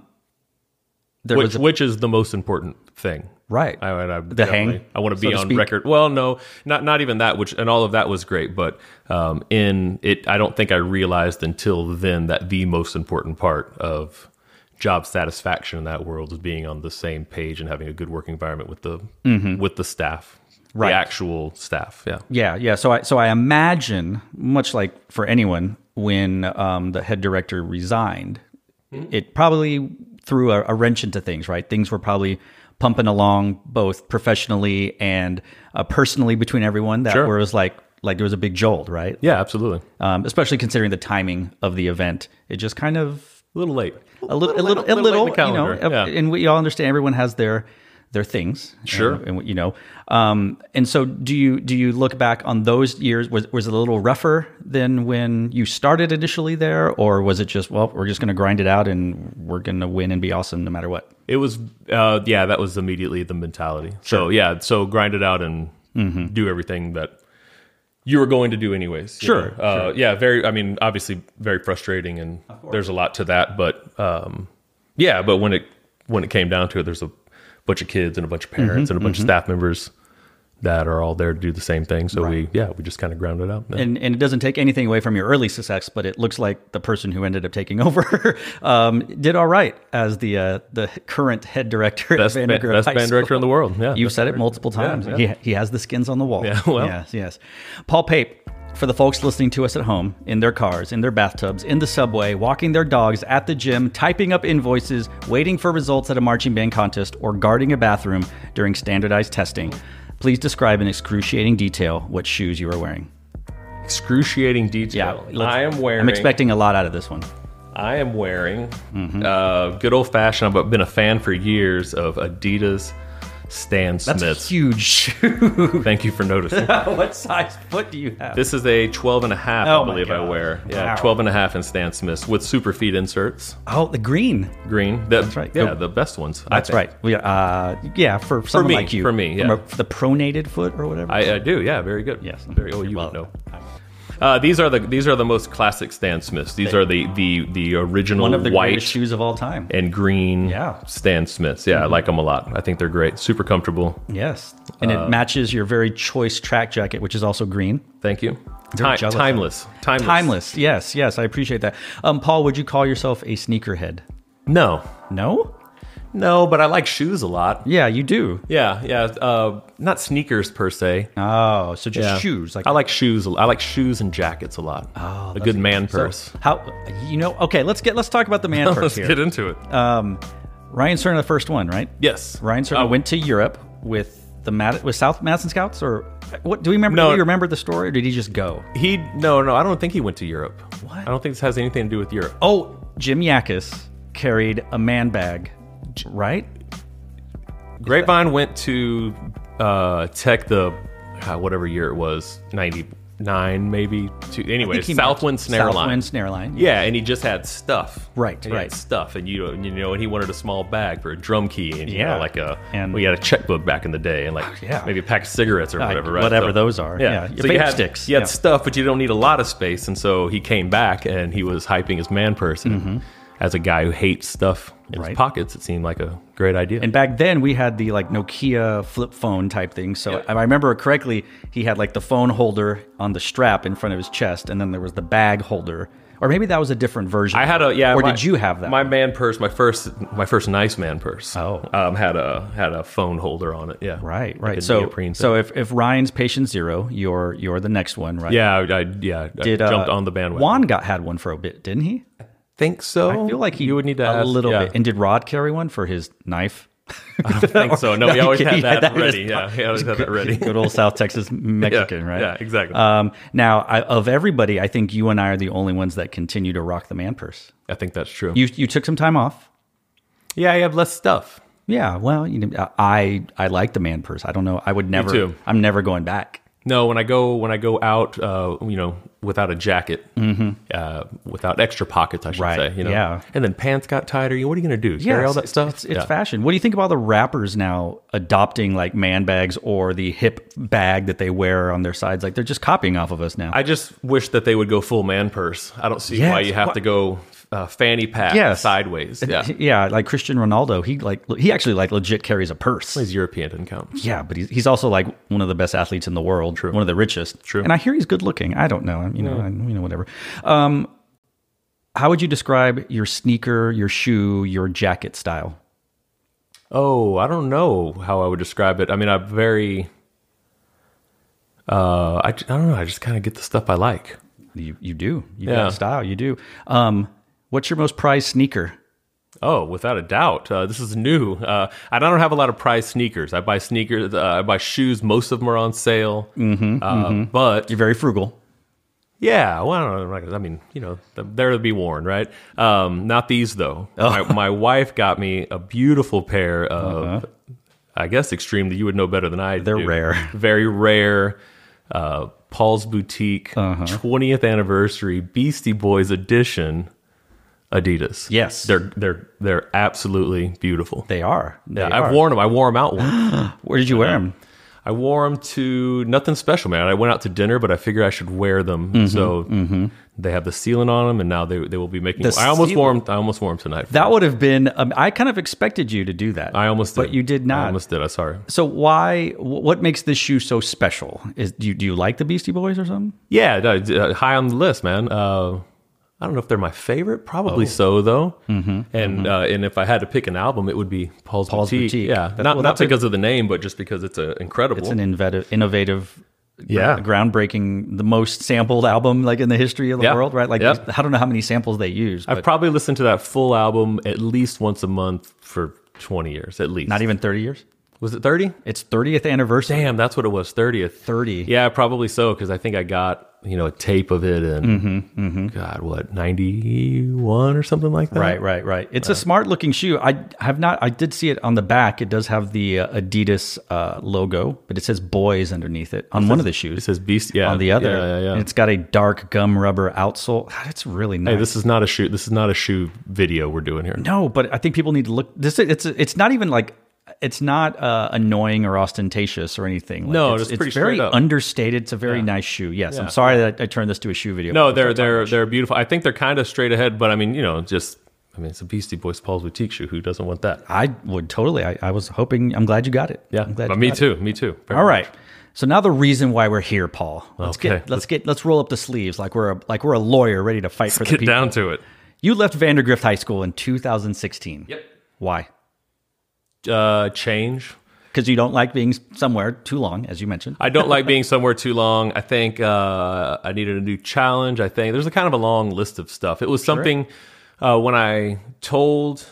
there which, was a, which is the most important thing. Right. I, I, I the hang. I want to so be to on speak. record. Well, no, not not even that. Which and all of that was great, but um, in it, I don't think I realized until then that the most important part of job satisfaction in that world is being on the same page and having a good working environment with the mm-hmm. with the staff, right. the actual staff. Yeah, yeah, yeah. So I so I imagine, much like for anyone, when um, the head director resigned, mm-hmm. it probably threw a, a wrench into things. Right, things were probably pumping along both professionally and uh, personally between everyone. That sure. was like like there was a big jolt, right? Yeah, absolutely. Um, especially considering the timing of the event, it just kind of a little late. A little, a little, a little, you know, yeah. And we all understand everyone has their their things, sure, and, and you know, um, and so do you do you look back on those years? Was was it a little rougher than when you started initially there, or was it just well, we're just going to grind it out and we're going to win and be awesome no matter what? It was, uh, yeah, that was immediately the mentality. Sure. So yeah, so grind it out and mm-hmm. do everything that you were going to do anyways. Sure, uh, sure. Yeah, very, I mean, obviously very frustrating and there's a lot to that, but um, yeah, but when it, when it came down to it, there's a bunch of kids and a bunch of parents mm-hmm, and a bunch mm-hmm. of staff members that are all there to do the same thing. So right. we, yeah, we just kind of ground it out. Yeah. And and it doesn't take anything away from your early success, but it looks like the person who ended up taking over um, did all right as the uh, the current head director best at Vandergrift Vandergrift Best High band School. director in the world. Yeah, You've said it multiple times. Yeah, yeah. He, he has the skins on the wall. Yeah, well. Yes, yes. Paul Pape, for the folks listening to us at home, in their cars, in their bathtubs, in the subway, walking their dogs, at the gym, typing up invoices, waiting for results at a marching band contest, or guarding a bathroom during standardized testing, please describe in excruciating detail what shoes you are wearing. Excruciating detail. Yeah, I am wearing... I'm expecting a lot out of this one. I am wearing mm-hmm. uh, good old-fashioned, I've been a fan for years of Adidas Stan Smiths. That's a huge shoe. Thank you for noticing. What size foot do you have? This is a twelve and a half, oh I believe I wear. Yeah, wow. twelve and a half in Stan Smiths with super feet inserts. Oh, the green. Green. The, That's right. Yeah, the, the best ones. That's right. We, uh, yeah, for someone me, like you. For me, yeah. From a, the pronated foot or whatever? I, I do, yeah, very good. Yes. Very, oh, you well, would know. Uh, these are the these are the most classic Stan Smiths. These are the the the original one of the white greatest shoes of all time and green yeah. Stan Smiths. Yeah, mm-hmm. I like them a lot. I think they're great. Super comfortable. Yes, and uh, it matches your very choice track jacket, which is also green. Thank you. Time, timeless. Timeless. Timeless. Yes, yes, I appreciate that. Um, Paul, would you call yourself a sneakerhead? No. No? No, but I like shoes a lot. Yeah, you do. Yeah, yeah. Uh, not sneakers per se. Oh, so just yeah. shoes. Like I like shoes. I like shoes and jackets a lot. Oh, a good man purse. So how you know? Okay, let's get let's talk about the man purse let's here. Let's get into it. Um, Ryan Cerna, the first one, right? Yes. Ryan Cerna uh, went to Europe with the Mad- with South Madison Scouts, or what? Do we remember? No, do you remember the story, or did he just go? He no, no. I don't think he went to Europe. What? I don't think this has anything to do with Europe. Oh, Jim Yakis carried a man bag, right? Grapevine went to uh, Tech the uh, whatever year it was, ninety-nine maybe. To, anyway, Southwind Snare Line. Southwind Snare Line. Yeah, and he just had stuff. Right, he right. Had stuff, and you you know, and he wanted a small bag for a drum key, and you yeah, know, like a and we had a checkbook back in the day, and like oh, yeah. maybe a pack of cigarettes or whatever, uh, right? Whatever so, those are. Yeah, yeah. so so you you had sticks. You had yeah. stuff, but you don't need a lot of space, and so he came back and he was hyping his man purse. And mm-hmm. as a guy who hates stuff in right. his pockets, it seemed like a great idea. And back then we had the like Nokia flip phone type thing. So yeah. if I remember correctly, he had like the phone holder on the strap in front of his chest, and then there was the bag holder. Or maybe that was a different version. I had a yeah. Or my, did you have that? My man purse, my first, my first nice man purse. Oh, um, had a had a phone holder on it. Yeah, right, like right. So, so if, if Ryan's patient zero, you're you're the next one, right? Yeah, I, I yeah. Did, I jumped uh, on the bandwagon. Juan got had one for a bit, didn't he? Think so. I feel like he you would need to a ask, little yeah. bit. And did Rod carry one for his knife? I don't think so. No, no he always he had that had that ready. Yeah, he always had that ready. Good old South Texas Mexican, yeah, right? Yeah, exactly. Um, now, I, of everybody, I think you and I are the only ones that continue to rock the man purse. I think that's true. You you took some time off. Yeah, I have less stuff. Yeah, well, you know, I I like the man purse. I don't know. I would never. Me too. I'm never going back. No, when I go when I go out, uh, you know, without a jacket, mm-hmm. uh, without extra pockets, I should Right, say. You know? yeah. And then pants got tighter. What are you going to do? Carry Yeah, all that it's, stuff? It's, it's Yeah. fashion. What do you think about the rappers now adopting like man bags or the hip bag that they wear on their sides? Like they're just copying off of us now. I just wish that they would go full man purse. I don't see Yes. why you have What- to go uh, fanny pack Yes. sideways. Yeah, yeah, like Cristiano Ronaldo, he like he actually like legit carries a purse. he's European, doesn't count. Yeah, but he's, he's also like one of the best athletes in the world. True. One of the richest. True. And I hear he's good looking. I don't know. You know, I, you know, whatever. Um, how would you describe your sneaker, your shoe, your jacket style? Oh, I don't know how I would describe it. I mean, I'm very. Uh, I, I don't know. I just kind of get the stuff I like. You you do. You Yeah. got a style. You do. Um, what's your most prized sneaker? Oh, without a doubt. Uh, this is new. Uh, I don't have a lot of prized sneakers. I buy sneakers. Uh, I buy shoes. Most of them are on sale. Mm-hmm, uh, mm-hmm. But You're very frugal. yeah, well, I don't know. I mean, you know, they're to be worn, right? Um, not these though. Oh. My, my wife got me a beautiful pair of, Uh-huh. I guess, extreme that you would know better than I do. They're rare. Very rare. Uh, Paul's Boutique Uh-huh. twentieth anniversary Beastie Boys edition Adidas. Yes. they're they're they're absolutely beautiful. They are. They Yeah, are. I've worn them. I wore them out once. Where did you wear them? I wore them to nothing special, man. I went out to dinner, but I figured I should wear them. Mm-hmm, so they have the sealant on them, and now they they will be making. The I almost seal- wore them. I almost wore them tonight. That would have been. Um, I kind of expected you to do that. I almost did, but you did not. I almost did. I'm sorry. So why? wh- What makes this shoe so special? Is do you, do you like the Beastie Boys or something? Yeah, no, uh, high on the list, man. Uh, I don't know if they're my favorite. Probably so, though. Mm-hmm, and mm-hmm. Uh, and if I had to pick an album, it would be Paul's, Paul's Boutique. Boutique. Yeah, That's- not well, not that's a- because of the name, but just because it's a incredible. It's an innovative, innovative, Yeah. gra- groundbreaking, the most sampled album like in the history of the Yeah. world, right? Like Yeah. I don't know how many samples they use, I've but probably listened to that full album at least once a month for twenty years, at least. not even thirty years. Was it thirty? It's thirtieth anniversary. Damn, that's what it was. thirtieth. thirty. Yeah, probably so, because I think I got, you know, a tape of it in, Mm-hmm, God, what, ninety-one or something like that? Right, right, right. It's a smart looking shoe. I have not. I did see it on the back. It does have the uh, Adidas uh, logo, but it says "boys" underneath it on one of the It shoes. says Beast. Yeah. On the other, Yeah, yeah, yeah. and it's got a dark gum rubber outsole. God, it's really nice. Hey, this is not a shoe. This is not a shoe video we're doing here. No, but I think people need to look. This it's it's not even like it's not uh, annoying or ostentatious or anything. Like, No, it's, it's it's pretty very straight up. understated. It's a very Yeah. nice shoe. Yes, I'm Yeah. sorry that I turned this to a shoe video. No, We'll they're start talking they're about they're beautiful. I think they're kind of straight ahead, but I mean, you know, just I mean, it's a Beastie Boys Paul's Boutique shoe. Who doesn't want that? I would totally. I, I was hoping. I'm glad you got it. Yeah, I'm glad but you me got it. too. Me too. Very All much. right. So now the reason why we're here, Paul. Let's Okay. get let's get let's roll up the sleeves like we're a, like we're a lawyer ready to fight for the Get people. down to it. You left Vandergrift High School in two thousand sixteen. Yep. Why? Uh, change. Because you don't like being somewhere too long, as you mentioned. I don't like being somewhere too long. I think uh, I needed a new challenge. I think there's a kind of a long list of stuff. It was something uh, when I told,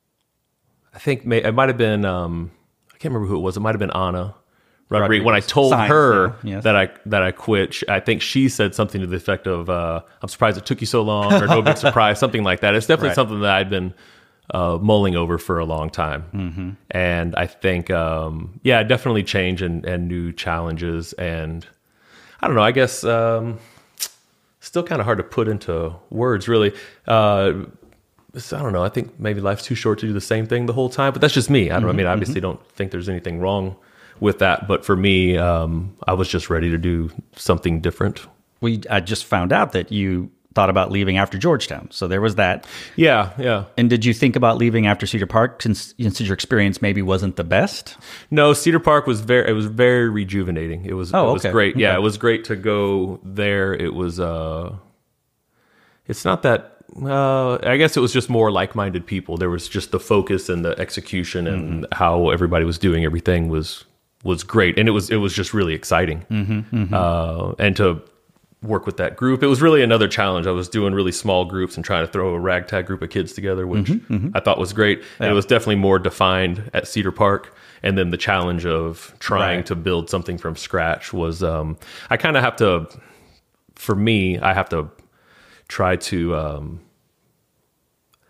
I think may, it might have been, um, I can't remember who it was. It might have been Anna Rodriguez. When I Rodriguez. told Science, her yeah, yes. that I that I quit, sh- I think she said something to the effect of, uh, "I'm surprised it took you so long," or "No big surprise," something like that. It's definitely Right. something that I'd been uh, mulling over for a long time. Mm-hmm. And I think, um, yeah, definitely change and, and new challenges. And I don't know, I guess um, still kind of hard to put into words, really. Uh, so I don't know. I think maybe life's too short to do the same thing the whole time. But that's just me. I don't know. I mean, obviously don't think there's anything wrong with that. But for me, um, I was just ready to do something different. We I just found out that you thought about leaving after Georgetown. So there was that. Yeah, yeah. And did you think about leaving after Cedar Park since, since your experience maybe wasn't the best? No, Cedar Park was very. It was very rejuvenating. It was. Oh, it was okay. great. Yeah, Okay. it was great to go there. It was. uh It's not that. Uh, I guess it was just more like-minded people. There was just the focus and the execution and Mm-hmm. how everybody was doing everything was was great, and it was it was just really exciting. Mm-hmm, Uh, and to work with that group, it was really another challenge. I was doing really small groups and trying to throw a ragtag group of kids together, which I thought was great. And it was definitely more defined at Cedar Park. And then the challenge of trying Right. to build something from scratch was, um, I kind of have to, for me, I have to try to, um,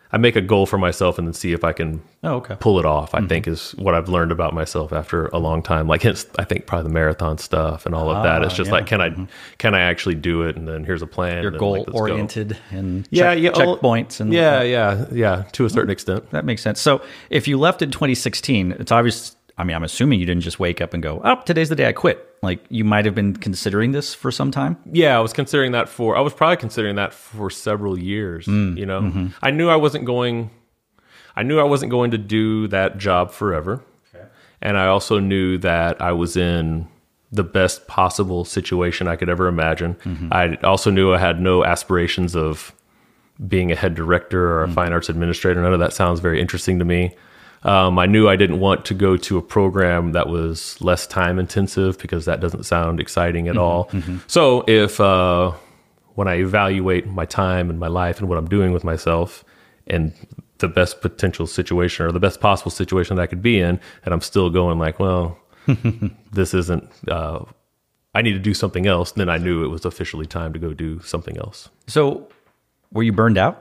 I make a goal for myself and then see if I can Oh, okay. pull it off, I mm-hmm. think is what I've learned about myself after a long time. Like hence, I think probably the marathon stuff and all of ah, that. It's just yeah. like, can I, mm-hmm. can I actually do it? And then here's a plan. You're goal like, oriented go. and yeah, check, yeah, checkpoints. And yeah, yeah, yeah, to a certain extent. That makes sense. So if you left in twenty sixteen, it's obvious. I mean, I'm assuming you didn't just wake up and go, oh, today's the day I quit. Like you might have been considering this for some time. Yeah, I was considering that for, I was probably considering that for several years, mm, you know, mm-hmm. I knew I wasn't going, I knew I wasn't going to do that job forever. Okay. And I also knew that I was in the best possible situation I could ever imagine. Mm-hmm. I also knew I had no aspirations of being a head director or a mm-hmm. fine arts administrator. None of that sounds very interesting to me. Um, I knew I didn't want to go to a program that was less time intensive because that doesn't sound exciting at mm-hmm, all. Mm-hmm. So if, uh, when I evaluate my time and my life and what I'm doing with myself and the best potential situation or the best possible situation that I could be in, and I'm still going like, well, this isn't, uh, I need to do something else, then I knew it was officially time to go do something else. So were you burned out?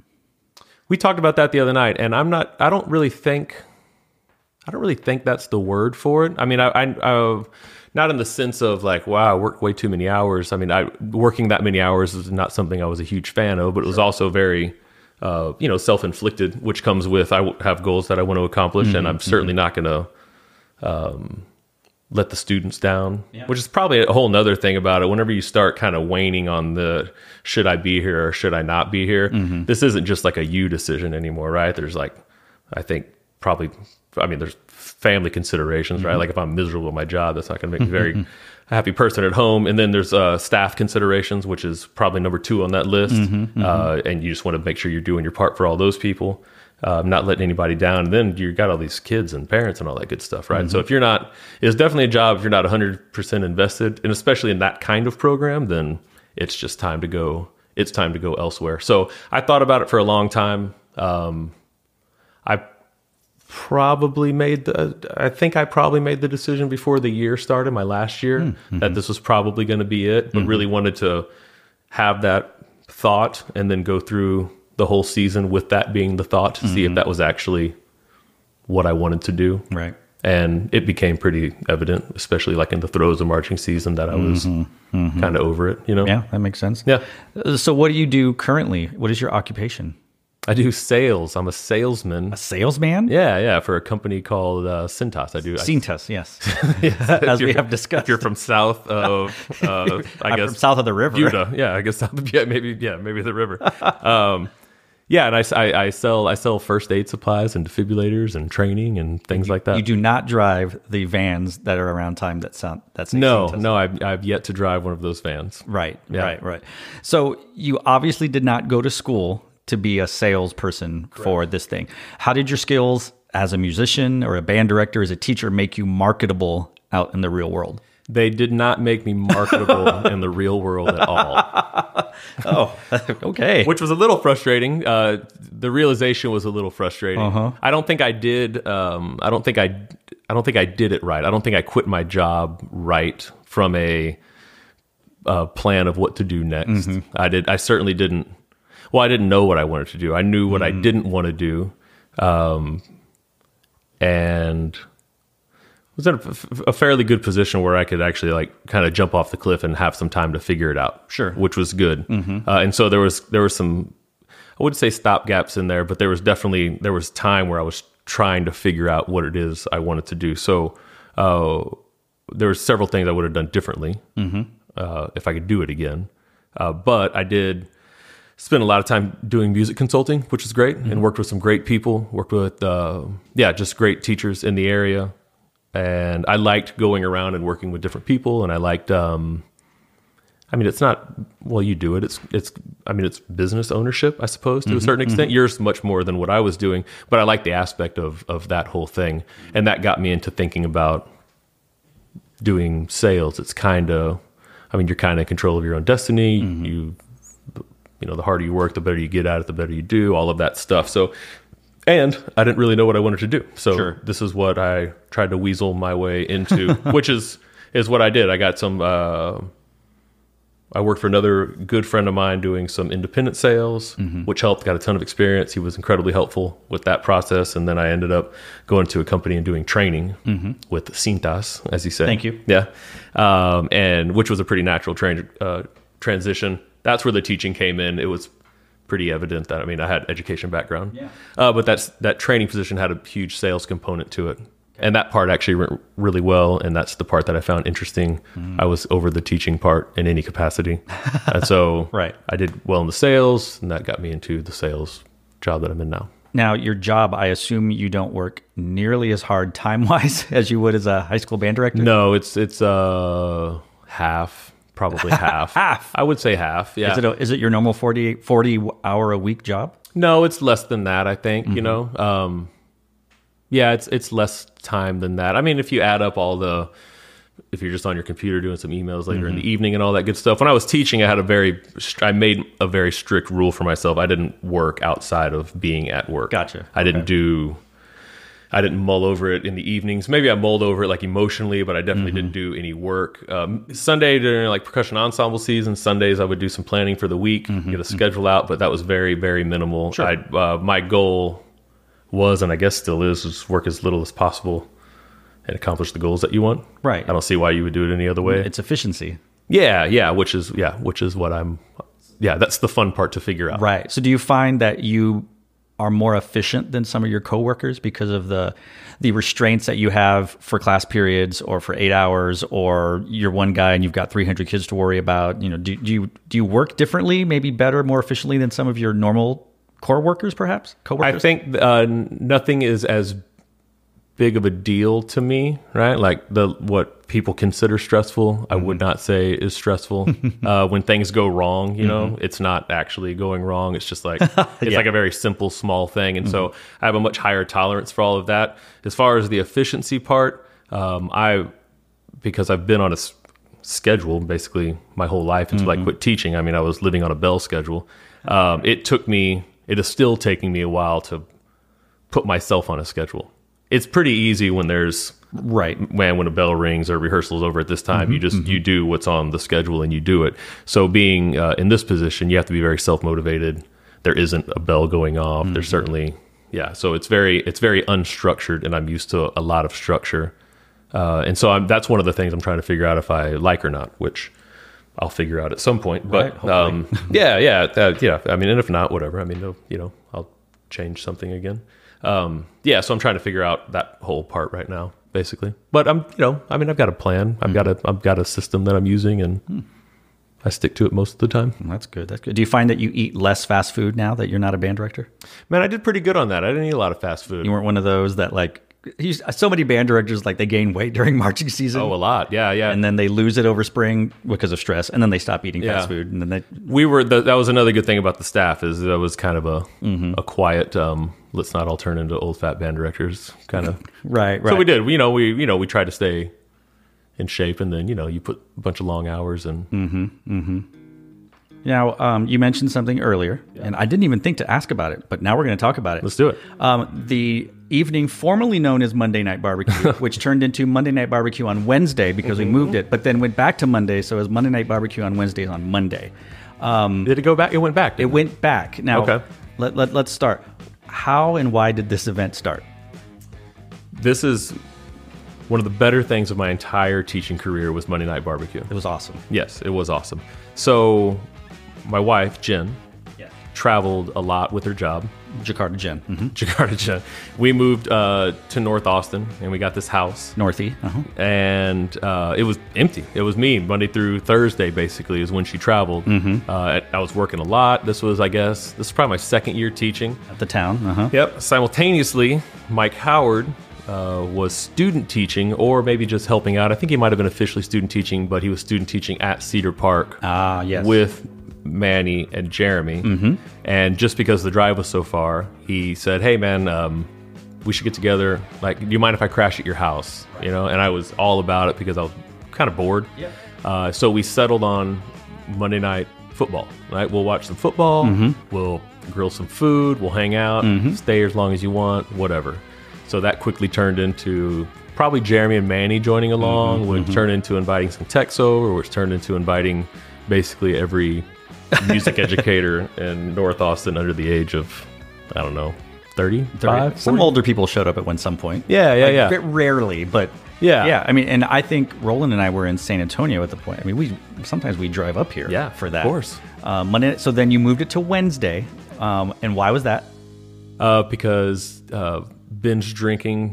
We talked about that the other night, and I'm not, I don't really think, I don't really think that's the word for it. I mean, I, I, I not in the sense of like, wow, I worked way too many hours. I mean, I working that many hours is not something I was a huge fan of, but it was also very, uh, you know, self-inflicted, which comes with, I have goals that I want to accomplish, mm-hmm, and I'm certainly mm-hmm. not going to um, let the students down, yeah. which is probably a whole nother thing about it. Whenever you start kind of waning on the, should I be here or should I not be here? Mm-hmm. This isn't just like a you decision anymore, right? There's like, I think probably, I mean, there's family considerations, mm-hmm. right? Like if I'm miserable at my job, that's not going to make me a very happy person at home. And then there's uh, staff considerations, which is probably number two on that list. Mm-hmm, mm-hmm. Uh, and you just want to make sure you're doing your part for all those people. Um, not letting anybody down. And then you got all these kids and parents and all that good stuff, right? Mm-hmm. So if you're not, it's definitely a job if you're not one hundred percent invested, and especially in that kind of program, then it's just time to go, it's time to go elsewhere. So I thought about it for a long time. Um, I probably made the, I think I probably made the decision before the year started, my last year, mm-hmm. that this was probably going to be it, but mm-hmm. really wanted to have that thought and then go through the whole season with that being the thought to mm-hmm. see if that was actually what I wanted to do. Right. And it became pretty evident, especially like in the throes of marching season, that I was mm-hmm. mm-hmm. kind of over it, you know? Yeah, that makes sense. Yeah. So what do you do currently? What is your occupation? I do sales. I'm a salesman. A salesman? Yeah, yeah, for a company called uh, Cintas. I do. Cintas, yes. yes. As we have discussed. If you're from south of, uh, I I'm guess from south of the river. Utah. Yeah, I guess south of, yeah, maybe, yeah, maybe the river. Um, yeah, and I, I, I sell I sell first aid supplies and defibrillators and training and things you, like that. You do not drive the vans that are around time that sound that's no, no. I've I've yet to drive one of those vans. Right, yeah. right, right. So you obviously did not go to school to be a salesperson Correct. For this thing. How did your skills as a musician or a band director, as a teacher, make you marketable out in the real world? They did not make me marketable in the real world at all. Oh, okay. Which was a little frustrating. Uh, the realization was a little frustrating. Uh-huh. I don't think I did. Um, I don't think I. I don't think I did it right. I don't think I quit my job right from a, a plan of what to do next. Mm-hmm. I did. I certainly didn't. Well, I didn't know what I wanted to do. I knew what mm-hmm. I didn't want to do, um, and was in a, a fairly good position where I could actually like kind of jump off the cliff and have some time to figure it out. Sure, which was good. Mm-hmm. Uh, and so there was there was some, I wouldn't say stop gaps in there, but there was definitely there was time where I was trying to figure out what it is I wanted to do. So uh, there were several things I would have done differently mm-hmm. uh, if I could do it again. Uh, but I did spend a lot of time doing music consulting, which is great, mm-hmm. and worked with some great people. Worked with uh, yeah, just great teachers in the area. And I liked going around and working with different people, and I liked, um, I mean, it's not, well, you do it. It's, it's, I mean, it's business ownership, I suppose, to mm-hmm, a certain extent. Mm-hmm. Yours much more than what I was doing, but I like the aspect of, of that whole thing. And that got me into thinking about doing sales. It's kind of, I mean, you're kind of in control of your own destiny. Mm-hmm. You, you know, the harder you work, the better you get at it, the better you do, all of that stuff. So, and I didn't really know what I wanted to do. So sure. This is what I tried to weasel my way into, which is, is what I did. I got some, uh, I worked for another good friend of mine doing some independent sales, mm-hmm. which helped, got a ton of experience. He was incredibly helpful with that process. And then I ended up going to a company and doing training mm-hmm. with Cintas, as you say. Thank you. Yeah. Um, and which was a pretty natural tra- uh, transition. That's where the teaching came in. It was pretty evident that, I mean, I had education background, yeah. uh, but that's, that training position had a huge sales component to it. And that part actually went really well, and that's the part that I found interesting. Mm. I was over the teaching part in any capacity. And so right. I did well in the sales, and that got me into the sales job that I'm in now. Now, your job, I assume you don't work nearly as hard time-wise as you would as a high school band director? No, it's it's uh, half, probably half. Half? I would say half, yeah. Is it, a, is it your normal forty, forty hour a week job? No, it's less than that, I think, mm-hmm. you know. Um, Yeah, it's it's less time than that. I mean, if you add up all the, if you're just on your computer doing some emails later mm-hmm. in the evening and all that good stuff. When I was teaching, I had a very, I made a very strict rule for myself. I didn't work outside of being at work. Gotcha. I didn't okay. do, I didn't mull over it in the evenings. Maybe I mulled over it like emotionally, but I definitely mm-hmm. didn't do any work. Um, Sunday during like percussion ensemble season, Sundays I would do some planning for the week, mm-hmm. get a schedule out, but that was very, very minimal. Sure. I, uh, my goal was, and I guess still is, is work as little as possible and accomplish the goals that you want. Right. I don't see why you would do it any other way. It's efficiency. Yeah, yeah, which is yeah, which is what I'm. Yeah, that's the fun part to figure out. Right. So, do you find that you are more efficient than some of your coworkers because of the the restraints that you have for class periods or for eight hours, or you're one guy and you've got three hundred kids to worry about? You know, do, do you do you work differently, maybe better, more efficiently than some of your normal core workers, perhaps? Co-workers? I think uh, nothing is as big of a deal to me, right? Like the what people consider stressful, mm-hmm. I would not say is stressful. uh, when things go wrong, you know, mm-hmm. it's not actually going wrong. It's just like, it's yeah. like a very simple, small thing. And mm-hmm. so I have a much higher tolerance for all of that. As far as the efficiency part, um, I, because I've been on a s- schedule basically my whole life until mm-hmm. I quit teaching. I mean, I was living on a bell schedule. Um, it took me, it is still taking me a while to put myself on a schedule. It's pretty easy when there's right man when a bell rings or rehearsal's over at this time. Mm-hmm, you just mm-hmm. you do what's on the schedule and you do it. So being uh, in this position, you have to be very self-motivated. There isn't a bell going off. Mm-hmm. There's certainly yeah. So it's very it's very unstructured, and I'm used to a lot of structure. Uh, and so I'm, that's one of the things I'm trying to figure out if I like or not, which I'll figure out at some point. But right, um, yeah, yeah, uh, yeah. I mean, and if not, whatever. I mean, no, you know, I'll change something again. Um, yeah, so I'm trying to figure out that whole part right now, basically. But I'm, you know, I mean, I've got a plan. I've mm. got a, I've got a system that I'm using, and mm. I stick to it most of the time. That's good. That's good. Do you find that you eat less fast food now that you're not a band director? Man, I did pretty good on that. I didn't eat a lot of fast food. You weren't one of those that like. So many band directors, like they gain weight during marching season. Oh, a lot. Yeah, yeah. And then they lose it over spring because of stress, and then they stop eating yeah. fast food. And then they we were the, that was another good thing about the staff is that was kind of a mm-hmm. a quiet. Um, let's not all turn into old fat band directors, kind of. right, right. So we did. You know, we you know we tried to stay in shape, and then you know you put a bunch of long hours and. Mm-hmm. Mm-hmm. Now, um, you mentioned something earlier, yeah. and I didn't even think to ask about it, but now we're going to talk about it. Let's do it. Um, the evening formerly known as Monday Night Barbecue, which turned into Monday Night Barbecue on Wednesday because mm-hmm. we moved it, but then went back to Monday, so it was Monday Night Barbecue on Wednesdays on Monday. Um, did it go back? It went back. It, it went back. Now, okay. let, let, let's start. How and why did this event start? This is one of the better things of my entire teaching career was Monday Night Barbecue. It was awesome. Yes, it was awesome. So my wife, Jen, yeah. traveled a lot with her job. Jakarta Jen. Mm-hmm. Jakarta Jen. We moved uh, to North Austin, and we got this house. Northie. Uh-huh. And uh, it was empty. It was me. Monday through Thursday, basically, is when she traveled. Mm-hmm. Uh, I was working a lot. This was, I guess, this is probably my second year teaching. At the town. Uh-huh. Yep. Simultaneously, Mike Howard uh, was student teaching, or maybe just helping out. I think he might have been officially student teaching, but he was student teaching at Cedar Park. Ah, yes. With Manny and Jeremy. Mm-hmm. And just because the drive was so far, he said, hey man, um, we should get together. Like, do you mind if I crash at your house? Right. You know, and I was all about it because I was kind of bored. Yeah. Uh, so we settled on Monday night football, right? We'll watch some football. Mm-hmm. We'll grill some food. We'll hang out, mm-hmm. stay as long as you want, whatever. So that quickly turned into probably Jeremy and Manny joining along, mm-hmm. would mm-hmm. turn into inviting some techs over, which turned into inviting basically every music educator in North Austin under the age of, I don't know, thirty-five? Some forty? older people showed up at one some point. Yeah, yeah, Like, yeah. bit rarely, but Yeah. yeah. I mean, and I think Roland and I were in San Antonio at the point. I mean, we sometimes we drive up here. Yeah, for that. of course. Uh, Monday. So then you moved it to Wednesday, um, and why was that? Uh, because uh, binge drinking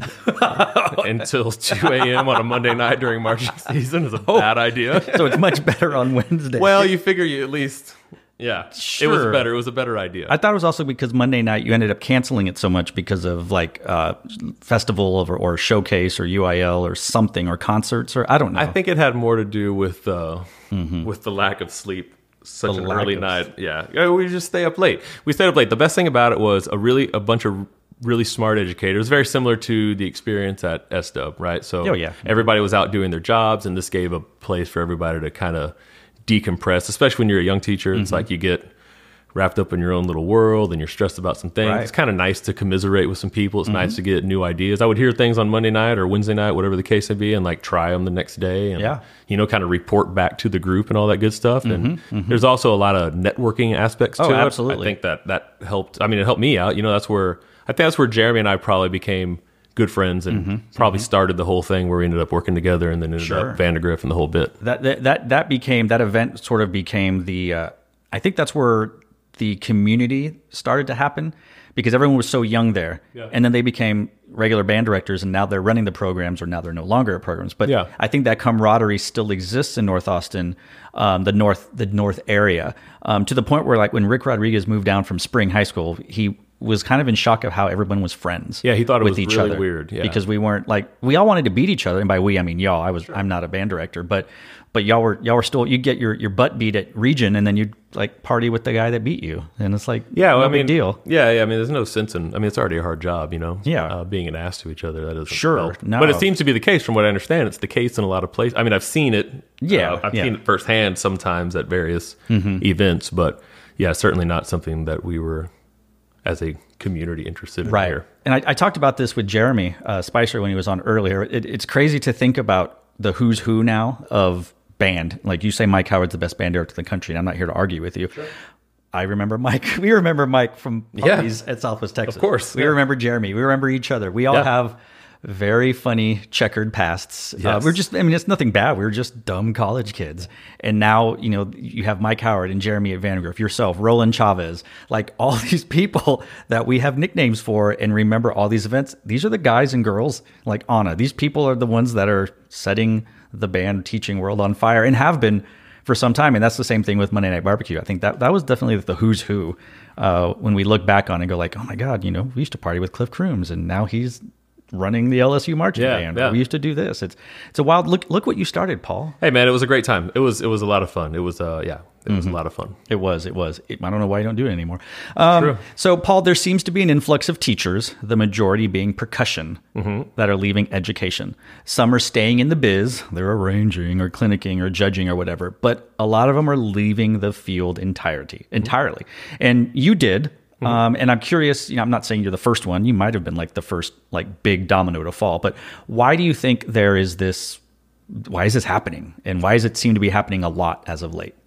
until two a.m. on a Monday night during marching season is a bad idea. So it's much better on Wednesday. Well, you figure you at least, yeah, it was Sure. better. It was a better idea. I thought it was also because Monday night you ended up canceling it so much because of like uh, festival or, or showcase or U I L or something or concerts or I don't know. I think it had more to do with uh, with the lack of sleep. Such The an lack early of- night. Yeah. Yeah, we just stay up late. We stayed up late. The best thing about it was a really a bunch of really smart educators. Very similar to the experience at S W, right? So Oh, yeah. everybody was out doing their jobs, and this gave a place for everybody to kind of decompress, especially when you're a young teacher. It's Mm-hmm. like you get wrapped up in your own little world and you're stressed about some things. Right. It's kind of nice to commiserate with some people. It's Mm-hmm. nice to get new ideas. I would hear things on Monday night or Wednesday night, whatever the case may be, and like try them the next day and, Yeah. you know, kind of report back to the group and all that good stuff. And there's also a lot of networking aspects to Mm-hmm, Oh, it. absolutely. I think that that helped. I mean, it helped me out. You know, that's where, I think that's where Jeremy and I probably became good friends and Mm-hmm, probably started the whole thing where we ended up working together and then ended Sure. up Vandergrift and the whole bit. that, that that that became that event sort of became the uh, I think that's where the community started to happen because everyone was so young there, Yeah. and then they became regular band directors, and now they're running the programs, or now they're no longer at programs. But Yeah. I think that camaraderie still exists in North Austin, um, the north the north area, um, to the point where like when Rick Rodriguez moved down from Spring High School, he was kind of in shock of how everyone was friends. Yeah, he thought it with was each really other weird, yeah. because we weren't like we all wanted to beat each other, and by we I mean y'all. I was I'm not a band director, but but y'all were y'all were still you get your your butt beat at region, and then you'd like party with the guy that beat you, and it's like Yeah, well, no I mean, big deal. Yeah, yeah. I mean, there's no sense in. I mean, it's already a hard job, you know. Yeah. uh, being an ass to each other. That isn't Sure, help. no. But it seems to be the case, from what I understand. It's the case in a lot of places. I mean, I've seen it. Yeah, uh, I've yeah. seen it firsthand sometimes at various Mm-hmm. events. But yeah, certainly not something that we were, as a community, interested in Right. here. And I, I talked about this with Jeremy uh, Spicer when he was on earlier. It, it's crazy to think about the who's who now of band. Like you say, Mike Howard's the best band director in the country, and I'm not here to argue with you. I remember Mike. We remember Mike from Yeah. parties at Southwest Texas. Of course, We yeah. remember Jeremy. We remember each other. We all Yeah. have very funny checkered pasts. Uh, Yes. we're just, I mean, it's nothing bad. We were just dumb college kids. And now, you know, you have Mike Howard and Jeremy at Vandergrift, yourself, Roland Chavez, like all these people that we have nicknames for and remember all these events. These are the guys and girls like Anna. These people are the ones that are setting the band teaching world on fire and have been for some time. And that's the same thing with Monday Night Barbecue. I think that that was definitely the who's who uh, when we look back on it and go like, oh my God, you know, we used to party with Cliff Crooms and now he's running the L S U marching Yeah, band. yeah. We used to do this. It's it's a wild look. Look what you started, Paul. Hey, man, it was a great time. It was it was a lot of fun. It was uh yeah, it was a lot of fun. It was. It was. It, I don't know why you don't do it anymore. Um, True. So, Paul, there seems to be an influx of teachers, the majority being percussion, Mm-hmm. that are leaving education. Some are staying in the biz. They're arranging or clinicking or judging or whatever. But a lot of them are leaving the field entirety, entirely. And you did. Um, and I'm curious, you know, I'm not saying you're the first one. You might have been like the first like big domino to fall. But why do you think there is this? Why is this happening? And why does it seem to be happening a lot as of late?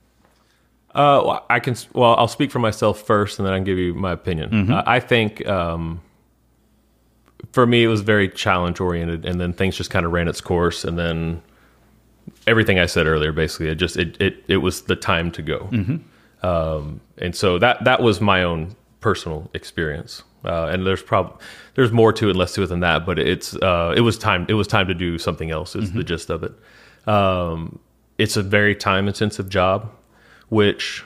Uh, well, I can. Well, I'll speak for myself first, and then I can give you my opinion. Mm-hmm. Uh, I think um, for me, it was very challenge oriented, and then things just kind of ran its course, and then everything I said earlier, basically, it just it it, it was the time to go, Mm-hmm. um, and so that that was my own personal experience. Uh, and there's probably there's more to it, less to it than that, but it's uh, it was time it was time to do something else. Is Mm-hmm. the gist of it. Um, it's a very time intensive job, which,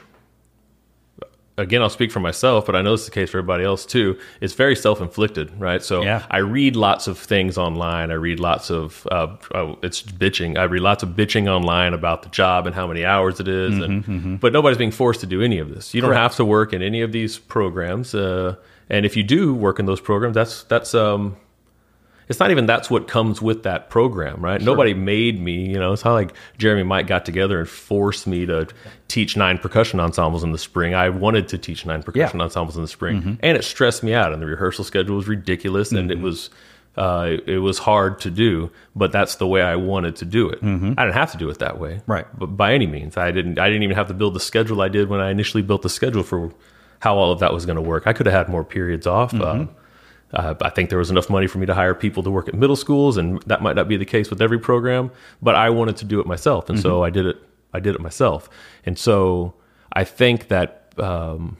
again, I'll speak for myself, but I know it's the case for everybody else too. It's very self-inflicted, right? So Yeah. I read lots of things online. I read lots of, uh, oh, it's bitching. I read lots of bitching online about the job and how many hours it is. and But nobody's being forced to do any of this. You don't Correct. have to work in any of these programs. Uh, and if you do work in those programs, that's, that's, um, it's not even that's what comes with that program, right? Nobody made me, you know. It's not like Jeremy and Mike got together and forced me to teach nine percussion ensembles in the spring. I wanted to teach nine percussion Yeah. ensembles in the spring, and it stressed me out. And the rehearsal schedule was ridiculous, and it was Uh, it, it was hard to do, but that's the way I wanted to do it. Mm-hmm. I didn't have to do it that way, Right. But by any means, I didn't. I didn't even have to build the schedule I did when I initially built the schedule for how all of that was going to work. I could have had more periods off. Mm-hmm. Uh, uh, I think there was enough money for me to hire people to work at middle schools, and that might not be the case with every program. But I wanted to do it myself, and mm-hmm. so I did it. I did it myself, and so I think that um,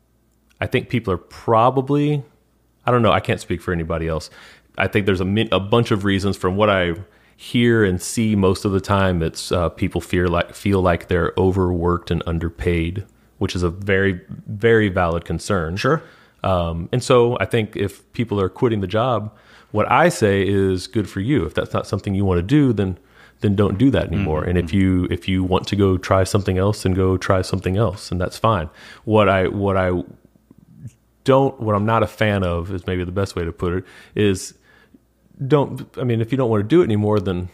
I think people are probably. I don't know. I can't speak for anybody else. I think there's a, min- a bunch of reasons from what I hear and see most of the time. It's uh, people fear like feel like they're overworked and underpaid, which is a very, very valid concern. Sure. Um, and so I think if people are quitting the job, what I say is good for you. If that's not something you want to do, then then don't do that anymore. Mm-hmm. And if you if you want to go try something else, then go try something else, and that's fine. What I what I don't what I'm not a fan of is maybe the best way to put it is. Don't I mean if you don't want to do it anymore, then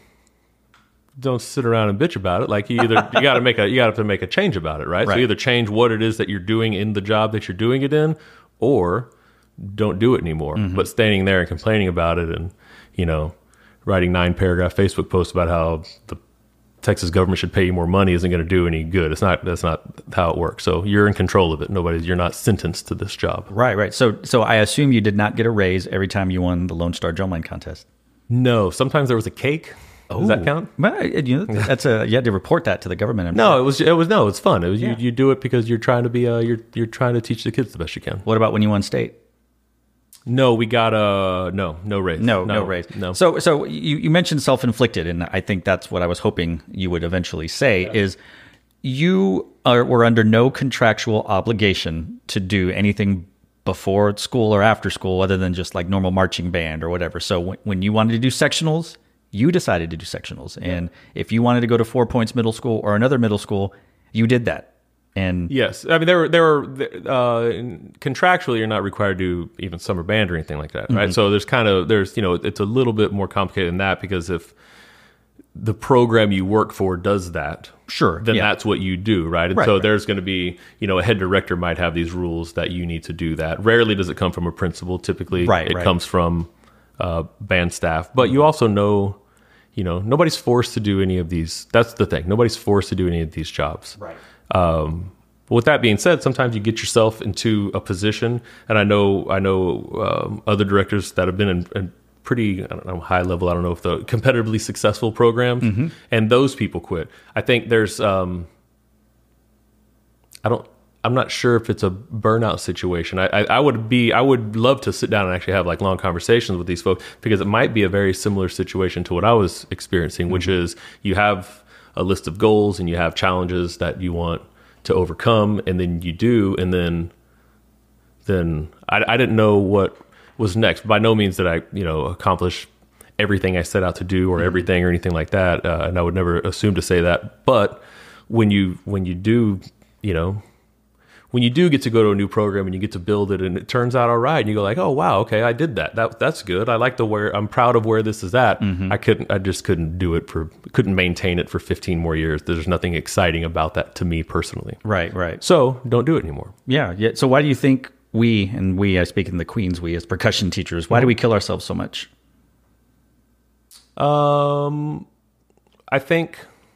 don't sit around and bitch about it. Like you either you got to make a you got to make a change about it, right? right? So either change what it is that you're doing in the job that you're doing it in, or don't do it anymore. Mm-hmm. But standing there and complaining about it, and you know, writing nine paragraph Facebook posts about how the Texas government should pay you more money isn't going to do any good. It's not. That's not how it works. So you're in control of it. Nobody's. You're not sentenced to this job. Right, right. So, so I assume you did not get a raise every time you won the Lone Star Drumline contest. No. Sometimes there was a cake. Oh, does that count? Well, you know, that's a. You had to report that to the government. I'm no, sure. it was. It was no. It's fun. It was. Yeah. You, you do it because you're trying to be. Uh, you're you're trying to teach the kids the best you can. What about when you won state? No, we got a no, no raise. No, no, no raise. No. So, so you, you mentioned self-inflicted, and I think that's what I was hoping you would eventually say yeah. is you are, were under no contractual obligation to do anything before school or after school other than just like normal marching band or whatever. So when, when you wanted to do sectionals, you decided to do sectionals. Yeah. And if you wanted to go to Four Points Middle School or another middle school, you did that. And yes, I mean there were there were uh, contractually you're not required to do even summer band or anything like that, right? Mm-hmm. So there's kind of there's you know it's a little bit more complicated than that because if the program you work for does that, sure, then yeah. that's what you do, right? And right, so right. there's going to be you know a head director might have these rules that you need to do that. Rarely does it come from a principal. Typically, right, it right. comes from uh, band staff. But you also know, you know, nobody's forced to do any of these. That's the thing. Nobody's forced to do any of these jobs, right? Um, but with that being said, sometimes you get yourself into a position, and I know I know um, other directors that have been in, in pretty I don't know high level. I don't know if the competitively successful programs, mm-hmm. and those people quit. I think there's um, I don't I'm not sure if it's a burnout situation. I, I I would be I would love to sit down and actually have like long conversations with these folks because it might be a very similar situation to what I was experiencing, mm-hmm. which is you have a list of goals and you have challenges that you want to overcome, and then you do, and then then I, I didn't know what was next. By no means did I, you know, accomplish everything I set out to do or mm-hmm. everything or anything like that, uh, and I would never assume to say that. But when you when you do, you know, when you do get to go to a new program and you get to build it and it turns out all right, and you go like, oh wow, okay, I did that. That that's good. I like the where I'm proud of where this is at. Mm-hmm. I couldn't I just couldn't do it for couldn't maintain it for fifteen more years. There's nothing exciting about that to me personally. Right, right. So don't do it anymore. Yeah, yeah. So why do you think we, and we, I speak in the Queens, we as percussion teachers, why mm-hmm. do we kill ourselves so much? Um, I think,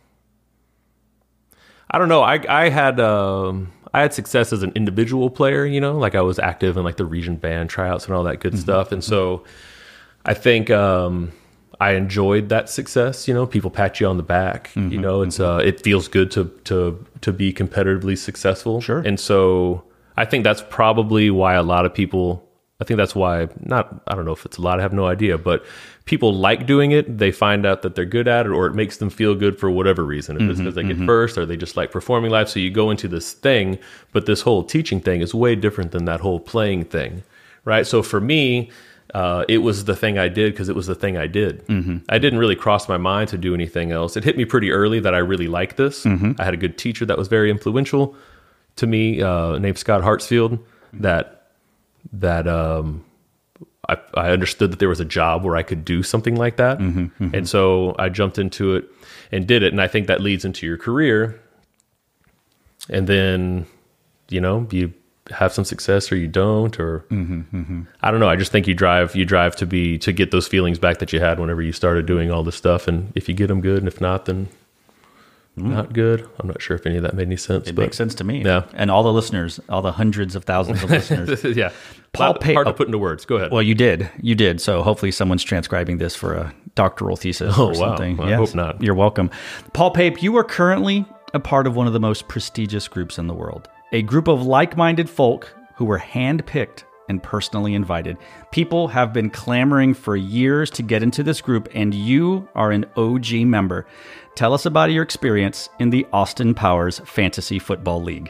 I don't know. I I had um. I had success as an individual player, you know, like I was active in like the region band tryouts and all that good mm-hmm. stuff. And so I think um, I enjoyed that success. You know, people pat you on the back, mm-hmm. you know, it's uh, it feels good to, to, to be competitively successful. Sure. And so I think that's probably why a lot of people, I think that's why not, I don't know if it's a lot, I have no idea, but people like doing it. They find out that they're good at it, or it makes them feel good for whatever reason. If mm-hmm, it's because they mm-hmm. get first, or they just like performing live. So you go into this thing, but this whole teaching thing is way different than that whole playing thing, right? So for me, uh, it was the thing I did because it was the thing I did. Mm-hmm. I didn't really cross my mind to do anything else. It hit me pretty early that I really liked this. Mm-hmm. I had a good teacher that was very influential to me, uh, named Scott Hartsfield, mm-hmm. that that um, I, I understood that there was a job where I could do something like that. Mm-hmm, mm-hmm. And so I jumped into it and did it. And I think that leads into your career. And then, you know, you have some success or you don't, or Mm-hmm, mm-hmm. I don't know. I just think you drive, you drive to be, to get those feelings back that you had whenever you started doing all this stuff. And if you get them good, and if not, then mm. not good. I'm not sure if any of that made any sense. It but, makes sense to me. Yeah. And all the listeners, all the hundreds of thousands of listeners. yeah. Paul Not Pape- hard to oh. put into words. Go ahead. Well, you did. You did. So hopefully someone's transcribing this for a doctoral thesis Oh, or wow. something. Well, I hope not. You're welcome. Paul Pape, you are currently a part of one of the most prestigious groups in the world. A group of like-minded folk who were handpicked and personally invited. People have been clamoring for years to get into this group, and you are an O G member. Tell us about your experience in the Austin Powers Fantasy Football League.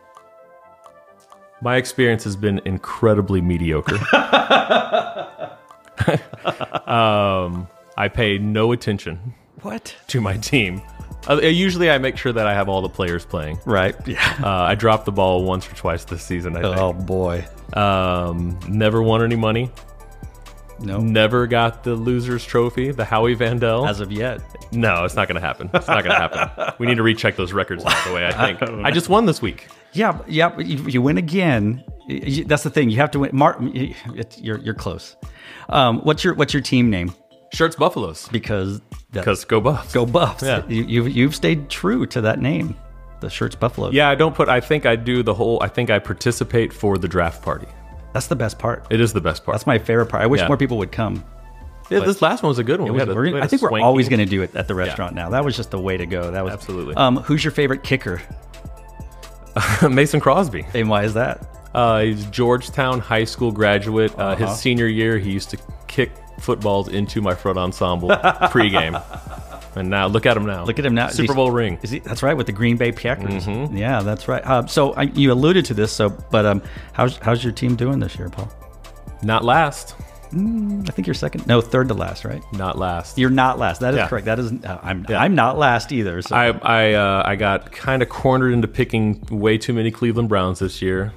My experience has been incredibly mediocre. um, I pay no attention What? to my team. Uh, usually I make sure that I have all the players playing. Right. Yeah. Uh, I dropped the ball once or twice this season, I think. Oh, boy. Um, never won any money. No. Never got the loser's trophy, the Howie Vandal. As of yet. No, it's not going to happen. It's not going to happen. We need to recheck those records, by the way, I think. I just won this week. Yeah, yeah. But you, you win again. You- That's the thing. You have to win. Mark, it's, you're you're close. Um, what's your what's your team name? Shirts Buffaloes. Because that's, Because go Buffs. go Buffs. Yeah. You, you've you've stayed true to that name, the Shirts Buffalo. Yeah, I don't put, I think I do the whole, I think I participate for the draft party. That's the best part. It is the best part. That's my favorite part. I wish Yeah. more people would come. yeah, this last one was a good one. It We was- had a- we're- we had I a think we're swanky- always going to do it at the restaurant now. That was just the way to go. That was Absolutely. Um, who's your favorite kicker, Mason Crosby. and why is that? Uh, he's a Georgetown High School graduate. Uh, Uh-huh. His senior year, he used to kick footballs into my front ensemble pregame. And now, look at him now. Look at him now. Super He's- Bowl ring. Is he? That's right, with the Green Bay Packers. Mm-hmm. Yeah, that's right. Uh, so I, you alluded to this. So, but um, how's how's your team doing this year, Paul? Not last. I think you're second. No, third to last, right? Not last. You're not last. That is Yeah. correct. That is. Uh, I'm. Yeah. I'm not last either. So. I I uh, I got kind of cornered into picking way too many Cleveland Browns this year.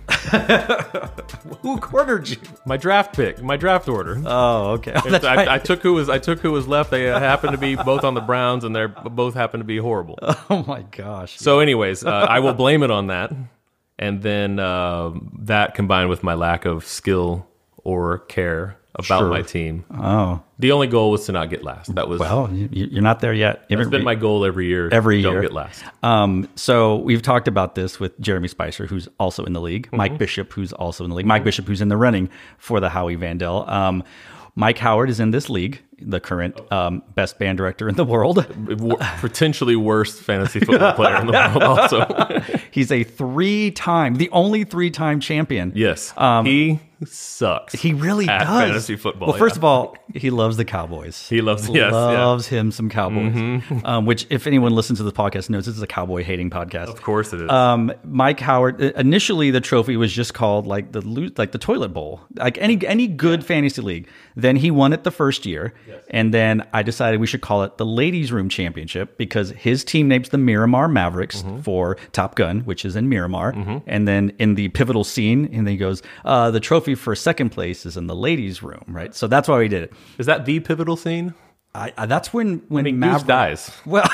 Who cornered you? My draft pick, my draft order. Oh, okay. Oh, that's I, right. I took who was I took who was left. They happened to be both on the Browns, and they're both happen to be horrible. Oh my gosh. So, anyways, uh, I will blame it on that, and then uh, that combined with my lack of skill or care about Sure. my team. Oh The only goal was to not get last. That was well, you, you're not there yet. that's been my goal every year. Every don't year. get last. Um, so we've talked about this with Jeremy Spicer, who's also in the league, Mm-hmm. Mike Bishop, who's also in the league, Mike Bishop, who's in the running for the Howie Vandal. Um, Mike Howard is in this league, the current um, best band director in the world. W- potentially worst fantasy football player in the world. Also, He's a three-time, the only three-time champion. yes, Um, he sucks. He really at does. fantasy football. Well, first yeah. of all, he loves the Cowboys. He loves- yes, yeah. loves him some Cowboys. Mm-hmm. Um, which, if anyone listens to the podcast, knows this is a cowboy hating podcast. of course it is. Um, Mike Howard. uh, Initially, the trophy was just called like the lo- like the toilet bowl, like any any good fantasy league. Then he won it the first year, and then I decided we should call it the Ladies' Room Championship because his team names the Miramar Mavericks Mm-hmm. for Top Gun, which is in Miramar, and then in the pivotal scene, and then he goes, uh, the trophy for second place is in the ladies' room, right? So that's why we did it. is that the pivotal scene? I, I, that's when when I mean, Maverick Goose dies. Well,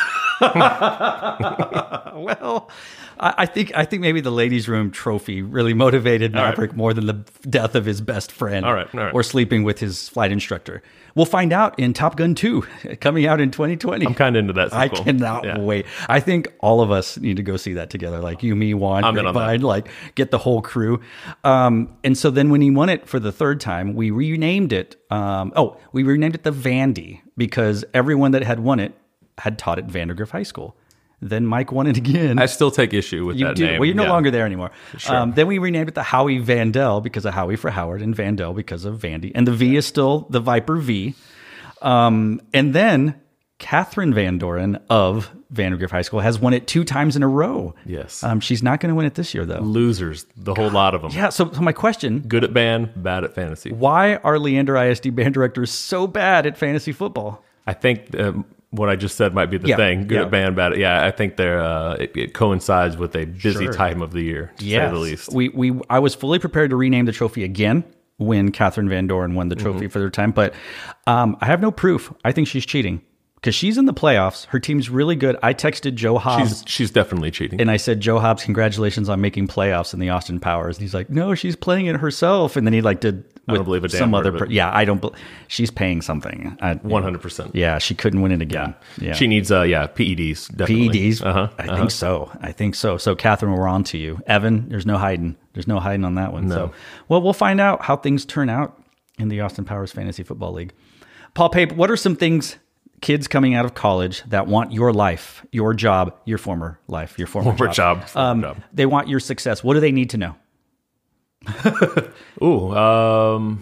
well, I, I think I think maybe the ladies' room trophy really motivated All right. Maverick more than the death of his best friend, All right, all right. or sleeping with his flight instructor. We'll find out in Top Gun two, coming out in twenty twenty. I'm kind of into that. I Sequel. cannot Yeah. wait. I think all of us need to go see that together. Like you, me, Juan, I'm in on that. Grapevine, like get the whole crew. Um, and so then when he won it for the third time, we renamed it. Um, oh, we renamed it the Vandy because everyone that had won it had taught at Vandergrift High School. Then Mike won it again. I still take issue with You that do. name. Well, you're no Yeah. longer there anymore. Sure. Um, then we renamed it the Howie Vandal because of Howie for Howard and Vandal because of Vandy. And the V is still the Viper V. Um, and then Catherine Van Doren of Vandergrift High School has won it two times in a row. Yes. Um, she's not going to win it this year, though. Losers, the whole lot of them. Yeah. So, so my question, Good at band, bad at fantasy. why are Leander I S D band directors so bad at fantasy football? I think um, what I just said might be the Yeah, thing. Good yeah. at band, bad at yeah. I think they're uh, it, it coincides with a busy Sure. time of the year, to say the least. We we I was fully prepared to rename the trophy again when Catherine Van Doren won the trophy Mm-hmm. for their time, but um, I have no proof. I think she's cheating because because she's in the playoffs. Her team's really good. I texted Joe Hobbs. She's she's definitely cheating. And I said, Joe Hobbs, congratulations on making playoffs in the Austin Powers. And he's like, no, she's playing it herself. And then he like did I don't believe a damn some word other. of it. Per- yeah, I don't. Be- she's paying something. I, one hundred percent. Yeah, she couldn't win it again. Yeah, She needs uh yeah P E Ds. Definitely. P E Ds. Uh-huh. I uh-huh. think so. I think so. So Catherine, we're on to you. Evan, there's no hiding. There's no hiding on that one. No. So, well, we'll find out how things turn out in the Austin Powers Fantasy Football League. Paul Pape, what are some things kids coming out of college that want your life, your job, your former life, your former, Former job? job, former um, job. They want your success. What do they need to know? Ooh, um,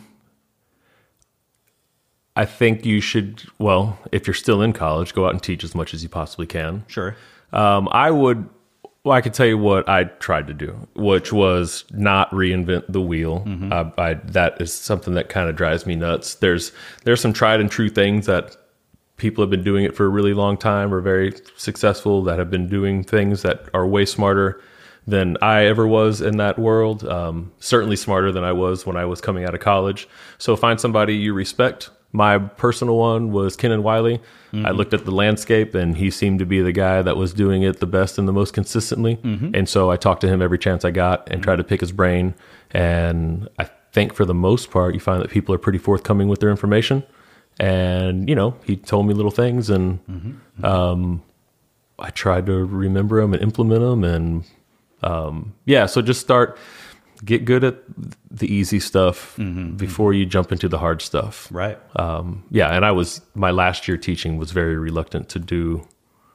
I think you should, well, if you're still in college, go out and teach as much as you possibly can. Sure. Um, I would, well, I could tell you what I tried to do, which was not reinvent the wheel. Mm-hmm. Uh, I, that is something that kind of drives me nuts. There's, there's some tried and true things that people have been doing it for a really long time, are very successful, that have been doing things that are way smarter than I ever was in that world. Um, certainly smarter than I was when I was coming out of college. So find somebody you respect. My personal one was Ken and Wiley. Mm-hmm. I looked at the landscape and he seemed to be the guy that was doing it the best and the most consistently. Mm-hmm. And so I talked to him every chance I got and tried to pick his brain. And I think for the most part, you find that people are pretty forthcoming with their information. And, you know, he told me little things and mm-hmm. um, I tried to remember them and implement them. And um, yeah, so just start... Get good at the easy stuff mm-hmm. before you jump into the hard stuff. Right. Um, yeah. And I was, my last year teaching was very reluctant to do,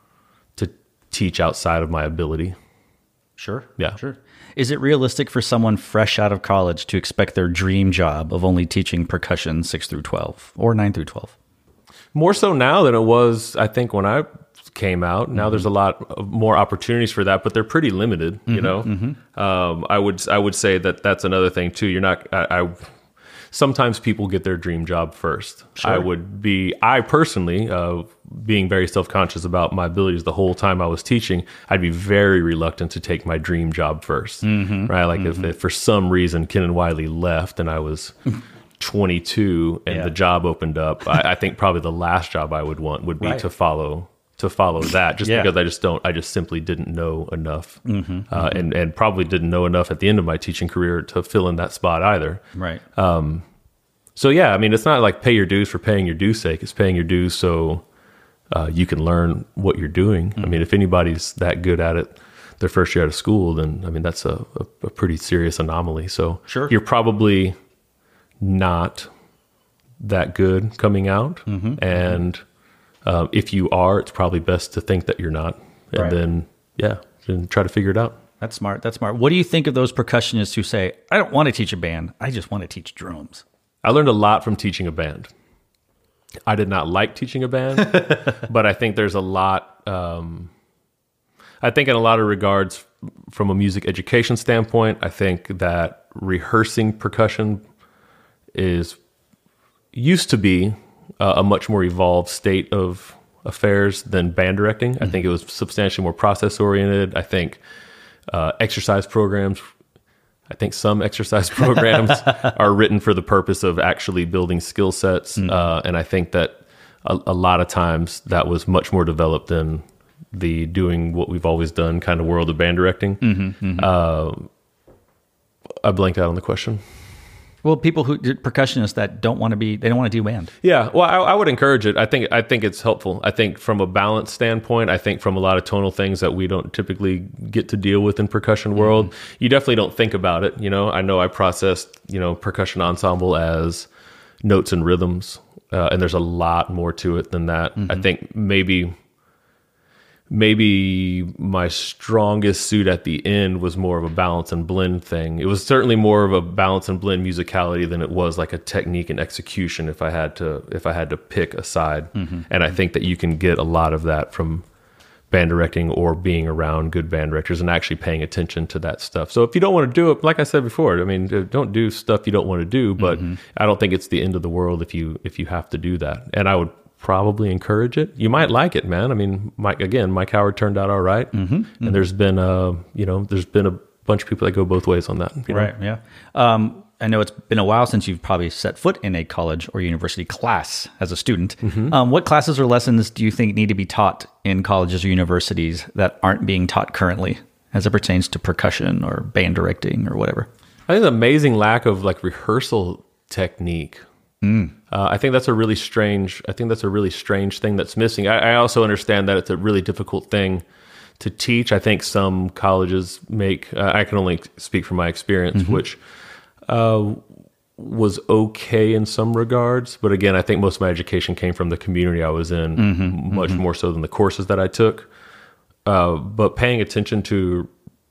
to teach outside of my ability. Sure. Yeah. Sure. Is it realistic for someone fresh out of college to expect their dream job of only teaching percussion six through twelve or nine through twelve? More so now than it was, I think, when I came out. Now mm-hmm. there's a lot of more opportunities for that, but they're pretty limited, mm-hmm, you know? Mm-hmm. Um, I would, I would say that that's another thing too. You're not, I, I sometimes people get their dream job first. Sure. I would be, I personally, uh, being very self-conscious about my abilities the whole time I was teaching, I'd be very reluctant to take my dream job first, mm-hmm, right? Like mm-hmm. if, if for some reason Ken and Wiley left and I was twenty-two and yeah. the job opened up, I, I think probably the last job I would want would be right. to follow to follow that just yeah. because I just don't, I just simply didn't know enough mm-hmm, uh, mm-hmm. and, and probably didn't know enough at the end of my teaching career to fill in that spot either. Right. Um, so yeah, I mean, it's not like pay your dues for paying your dues sake. It's paying your dues so uh, you can learn what you're doing. Mm-hmm. I mean, if anybody's that good at it their first year out of school, then I mean, that's a, a, a pretty serious anomaly. So sure. you're probably not that good coming out. Mm-hmm. And Um, if you are, it's probably best to think that you're not, and right. then yeah, and try to figure it out. That's smart. That's smart. What do you think of those percussionists who say, "I don't want to teach a band. I just want to teach drums"? I learned a lot from teaching a band. I did not like teaching a band, but I think there's a lot. Um, I think in a lot of regards, from a music education standpoint, I think that rehearsing percussion is used to be Uh, a much more evolved state of affairs than band directing. Mm-hmm. I think it was substantially more process oriented. I think uh, exercise programs, I think some exercise programs are written for the purpose of actually building skill sets. Mm-hmm. Uh, and I think that a, a lot of times that was much more developed than the doing what we've always done kind of world of band directing. Mm-hmm, mm-hmm. Uh, I blanked out on the question. Well, people who percussionists that don't want to be, they don't want to do band. Yeah, well, I, I would encourage it. I think I think it's helpful. I think from a balance standpoint, I think from a lot of tonal things that we don't typically get to deal with in percussion world, mm-hmm. you definitely don't think about it. You know, I know I processed, you know, percussion ensemble as notes and rhythms, uh, and there's a lot more to it than that. Mm-hmm. I think maybe. Maybe my strongest suit at the end was more of a balance and blend thing. It was certainly more of a balance and blend musicality than it was like a technique and execution. If I had to, if I had to pick a side, mm-hmm. and I think that you can get a lot of that from band directing or being around good band directors and actually paying attention to that stuff. So if you don't want to do it, like I said before, I mean, don't do stuff you don't want to do. But mm-hmm. I don't think it's the end of the world if you if you have to do that. And I would probably encourage it. You might like it, man. I mean, Mike, again, Mike Howard turned out all right. Mm-hmm, and mm-hmm. there's been a, you know, there's been a bunch of people that go both ways on that. You know? Right. Yeah. Um, I know it's been a while since you've probably set foot in a college or university class as a student. Mm-hmm. Um, what classes or lessons do you think need to be taught in colleges or universities that aren't being taught currently as it pertains to percussion or band directing or whatever? I think the amazing lack of like rehearsal technique. Mm. Uh, I think that's a really strange. I think that's a really strange thing that's missing. I, I also understand that it's a really difficult thing to teach. I think some colleges make. Uh, I can only speak from my experience, mm-hmm. which uh, was okay in some regards. But again, I think most of my education came from the community I was in, mm-hmm, much mm-hmm. more so than the courses that I took. Uh, but paying attention to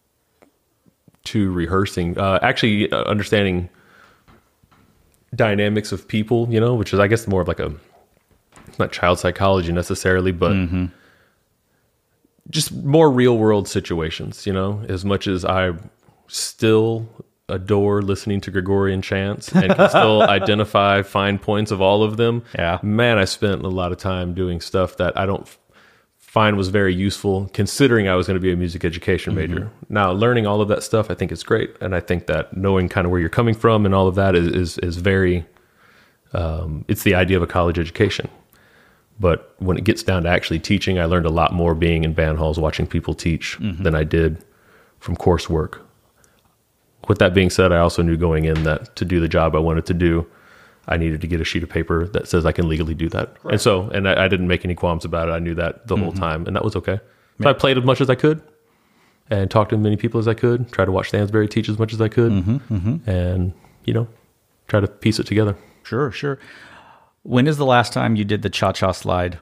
to rehearsing, uh, actually uh, understanding dynamics of people, you know, which is, I guess, more of like a, it's not child psychology necessarily, but mm-hmm. just more real world situations, you know, as much as I still adore listening to Gregorian chants and can still identify fine points of all of them. Yeah. Man, I spent a lot of time doing stuff that I don't find was very useful considering I was going to be a music education major. Mm-hmm. Now, learning all of that stuff, I think is great. And I think that knowing kind of where you're coming from and all of that is, is, is very, um, it's the idea of a college education. But when it gets down to actually teaching, I learned a lot more being in band halls, watching people teach mm-hmm. than I did from coursework. With that being said, I also knew going in that to do the job I wanted to do, I needed to get a sheet of paper that says I can legally do that. Right. And so, and I, I didn't make any qualms about it. I knew that the mm-hmm. whole time, and that was okay. So I played as much as I could and talked to as many people as I could, tried to watch Stansberry teach as much as I could, mm-hmm, mm-hmm. and, you know, try to piece it together. Sure, sure. When is the last time you did the cha-cha slide?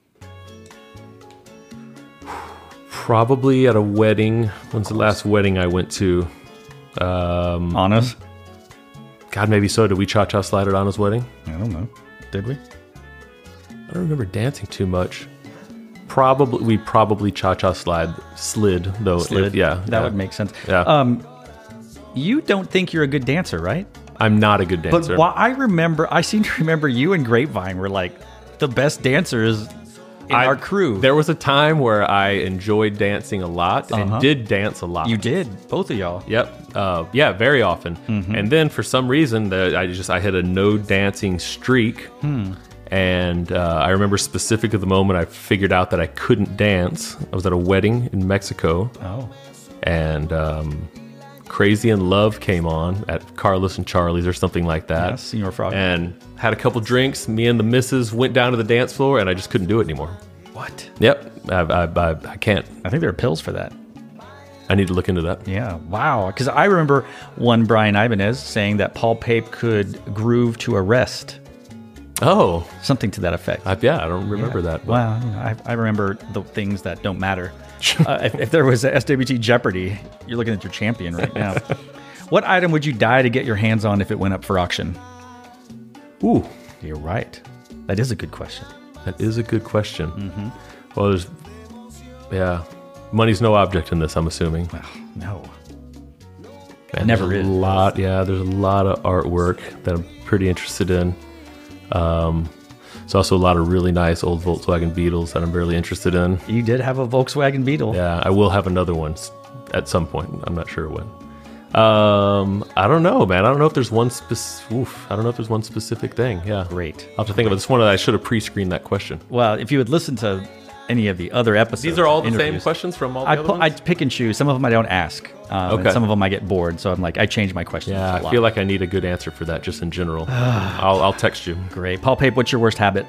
Probably at a wedding. When's the last wedding I went to? Um, Anna's? God, maybe so. Did we cha-cha slide at Anna's wedding? I don't know. Did we? I don't remember dancing too much. Probably, we probably cha-cha slide, slid, though. Slid? If, yeah. That yeah. would make sense. Yeah. Um, you don't think you're a good dancer, right? I'm not a good dancer. But while I remember, I seem to remember you and Grapevine were like the best dancers in I, our crew. There was a time where I enjoyed dancing a lot and Uh-huh. did dance a lot. You did, both of y'all. Yep. Uh, yeah, very often. Mm-hmm. And then for some reason, the, I just I hit a no dancing streak. Hmm. And uh, I remember specifically the moment I figured out that I couldn't dance. I was at a wedding in Mexico. Oh. And um, Crazy in Love came on at Carlos and Charlie's or something like that. Yeah, Senor Frog. And had a couple drinks. Me and the missus went down to the dance floor, and I just couldn't do it anymore. What? Yep. I, I, I, I can't. I think there are pills for that. I need to look into that. Yeah. Wow. Because I remember one Brian Ibanez saying that Paul Pape could groove to a rest. Oh. Something to that effect. I, yeah, I don't remember yeah. that. But. Well, you know, I, I remember the things that don't matter. uh, if, if there was a S W T Jeopardy, you're looking at your champion right now. What item would you die to get your hands on if it went up for auction? Ooh. You're right. That is a good question. That is a good question. Mm-hmm. Well, there's, yeah, money's no object in this, I'm assuming. Well, no. Man, Never there's is. A lot, yeah, there's a lot of artwork that I'm pretty interested in. Um, there's also a lot of really nice old Volkswagen Beetles that I'm really interested in. You did have a Volkswagen Beetle. Yeah, I will have another one at some point. I'm not sure when. Um, I don't know, man. I don't know if there's one specific. I don't know if there's one specific thing. Yeah, Great. I'll have to think of it. This one that I should have pre-screened that question. Well, if you would listen to any of the other episodes, These are all the interviews, same questions from all the I, other pu- I ones? pick and choose. Some of them I don't ask. Um, Okay. And some of them I get bored. So I'm like, I change my questions. Yeah, a I lot. feel like I need a good answer for that just in general. I'll, I'll text you. Great. Paul Pape, what's your worst habit?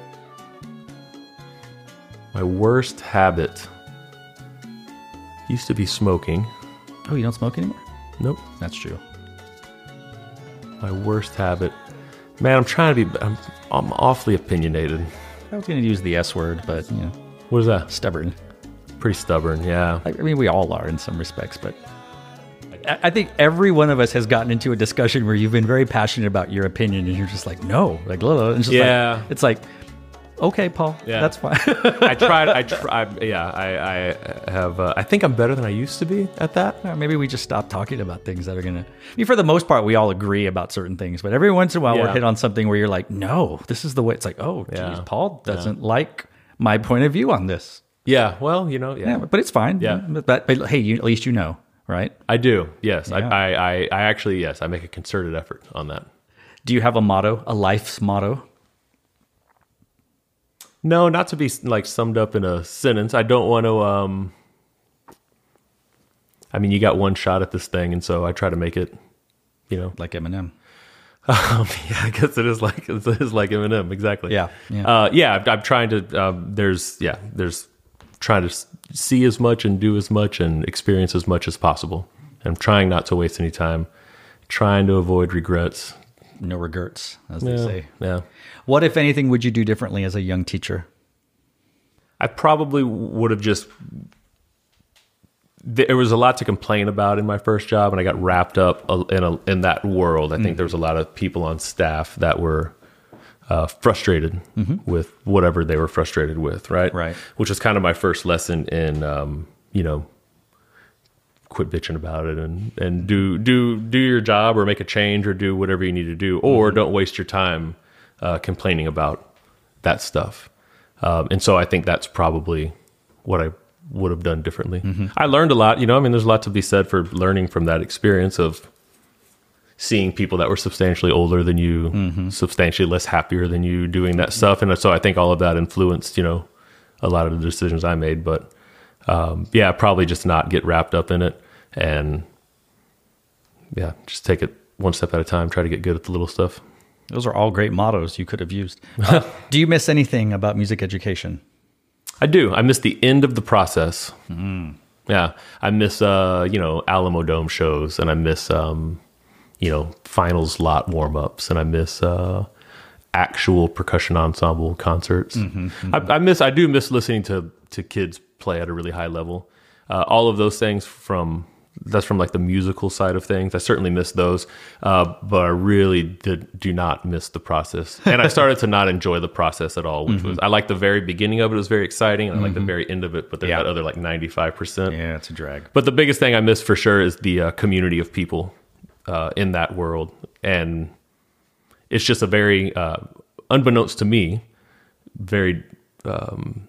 My worst habit used to be smoking. Oh, you don't smoke anymore? Nope. That's true. My worst habit. Man, I'm trying to be, I'm, I'm awfully opinionated. I was going to use the S word, but, you know, What is that? stubborn. Pretty stubborn, yeah. I mean, we all are in some respects, but I I think every one of us has gotten into a discussion where you've been very passionate about your opinion and you're just like, no, like, blah, blah. And it's just Yeah. like, it's like, okay, Paul, Yeah. that's fine. I tried, I tried, yeah, I, I have, uh, I think I'm better than I used to be at that. Uh, Maybe we just stop talking about things that are going to, I mean, for the most part, we all agree about certain things, but every once in a while we're Yeah. hit on something where you're like, no, this is the way. It's like, oh, geez, Yeah. Paul doesn't like my point of view on this. Yeah, well, you know, yeah. Yeah, but it's fine. Yeah. But, but, but hey, you, at least you know. right? I do. Yes. Yeah. I, I, I, I actually, yes, I make a concerted effort on that. Do you have a motto, a life's motto? No, not to be like summed up in a sentence. I don't want to, um, I mean, you got one shot at this thing. And so I try to make it, you know, Like Eminem. Um, yeah, I guess it is like it is like Eminem, exactly. Yeah, yeah. uh, yeah. I'm, I'm trying to. Um, there's yeah. There's trying to s- see as much and do as much and experience as much as possible. And I'm trying not to waste any time. Trying to avoid regrets. No regrets, as they Yeah, say. yeah. What, if anything, would you do differently as a young teacher? I probably would have just. There was a lot to complain about in my first job, and I got wrapped up in a, in that world. I think Mm. there was a lot of people on staff that were uh, frustrated with whatever they were frustrated with, right? Mm-hmm. Right. Which was kind of my first lesson in, um, you know, quit bitching about it and and do do do your job or make a change or do whatever you need to do, or don't waste your time uh, complaining about that stuff. Um, and so I think that's probably what I would have done differently. I learned a lot, you know, I mean, there's a lot to be said for learning from that experience of seeing people that were substantially older than you, substantially less happier than you doing that stuff. And so I think all of that influenced, you know, a lot of the decisions I made, but um, yeah, probably just not get wrapped up in it and yeah, just take it one step at a time, try to get good at the little stuff. Those are all great mottos you could have used. Uh, do you miss anything about music education? I do. I miss the end of the process. Yeah. I miss, uh, you know, Alamo Dome shows, and I miss, um, you know, finals lot warm-ups, and I miss uh, actual percussion ensemble concerts. I, I miss, I do miss listening to, to kids play at a really high level. Uh, all of those things from, that's from like the musical side of things. I certainly miss those, uh, but I really did, do not miss the process. And I started to not enjoy the process at all, which was, I like the very beginning of it. It was very exciting. And I like the very end of it, but there's Yeah. that other like ninety-five percent. Yeah, it's a drag. But the biggest thing I miss for sure is the uh, community of people uh, in that world. And it's just a very, uh, unbeknownst to me, very, um,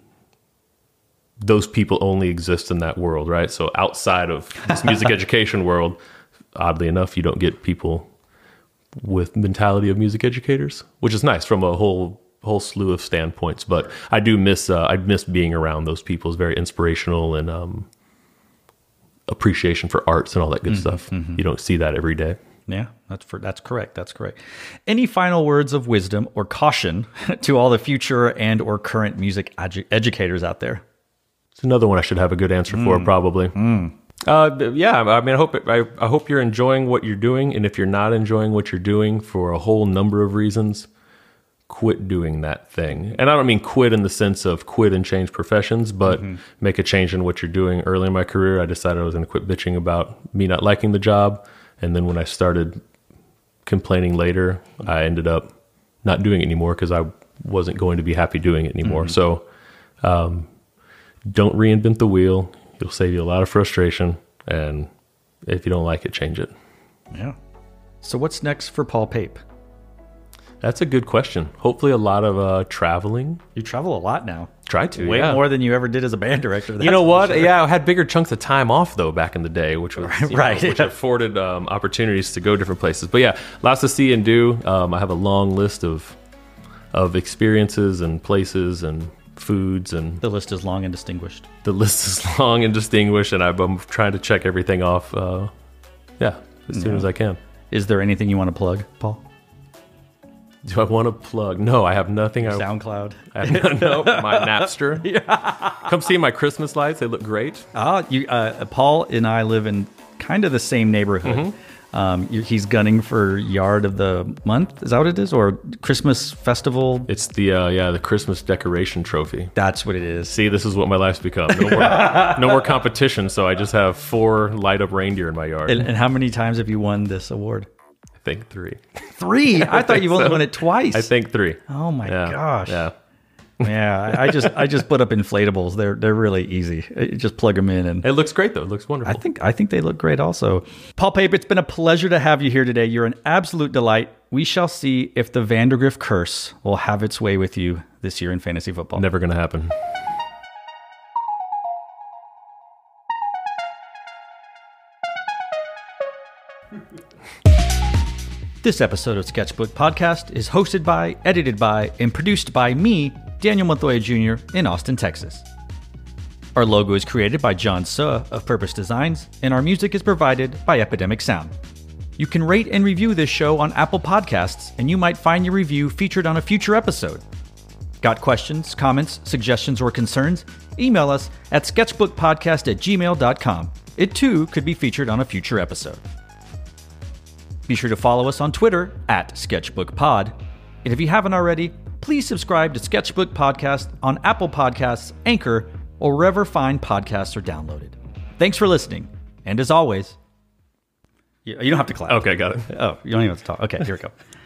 those people only exist in that world, right? So outside of this music education world, oddly enough, you don't get people with mentality of music educators, which is nice from a whole whole slew of standpoints. But I do miss uh, I miss being around those people. It's very inspirational and um, appreciation for arts and all that good stuff. You don't see that every day. Yeah, that's for that's correct. That's correct. Any final words of wisdom or caution to all the future and or current music edu- educators out there? It's another one I should have a good answer for, probably. Uh, yeah, I mean, I hope it, I, I hope you're enjoying what you're doing, and if you're not enjoying what you're doing for a whole number of reasons, quit doing that thing. And I don't mean quit in the sense of quit and change professions, but make a change in what you're doing. Early in my career, I decided I was going to quit bitching about me not liking the job, and then when I started complaining later, I ended up not doing it anymore because I wasn't going to be happy doing it anymore. So. Um, Don't reinvent the wheel. It'll save you a lot of frustration. And if you don't like it, change it. Yeah. So what's next for Paul Pape? That's a good question. Hopefully a lot of uh, traveling. You travel a lot now. Try to, Way yeah. more than you ever did as a band director. You that's know for what? sure. Yeah, I had bigger chunks of time off, though, back in the day, which was you know, Right. which afforded um, opportunities to go different places. But yeah, lots to see and do. Um, I have a long list of of experiences and places and foods, and The list is long and distinguished. the list is long and distinguished, and I'm, I'm trying to check everything off, uh, yeah, as soon as I can. Is there anything you want to plug, Paul? Do I want to plug? No, I have nothing. I, SoundCloud. I have, no, my Napster. Come see my Christmas lights. They look great. Ah, you, uh, Paul and I live in kind of the same neighborhood. Um, you- he's gunning for Yard of the Month. Is that what it is? Or Christmas Festival? It's the, uh, yeah, the Christmas decoration trophy. That's what it is. See, this is what my life's become. No more, no more competition, so I just have four light up reindeer in my yard. And, and how many times have you won this award? I think three. Three. I thought you only so. won it twice. I think three. Oh my Yeah, gosh. Yeah. Yeah. I I just I just put up inflatables. They're they're really easy. You just plug them in, and It looks great, though. It looks wonderful. I think I think they look great. Also, Paul Pape, it's been a pleasure to have you here today. You're an absolute delight. We shall see if the Vandergriff curse will have its way with you this year in fantasy football. Never going to happen. This episode of Sketchbook Podcast is hosted by, edited by, and produced by me, Daniel Montoya Junior in Austin, Texas. Our logo is created by John Suh of Purpose Designs, and our music is provided by Epidemic Sound. You can rate and review this show on Apple Podcasts, and you might find your review featured on a future episode. Got questions, comments, suggestions, or concerns? Email us at sketchbookpodcast at gmail dot com. It too could be featured on a future episode. Be sure to follow us on Twitter at SketchbookPod. And if you haven't already, please subscribe to Sketchbook Podcast on Apple Podcasts, Anchor, or wherever fine podcasts are downloaded. Thanks for listening. And as always, you you don't have to clap. Okay, got it. Oh, you don't even have to talk. Okay, here we go.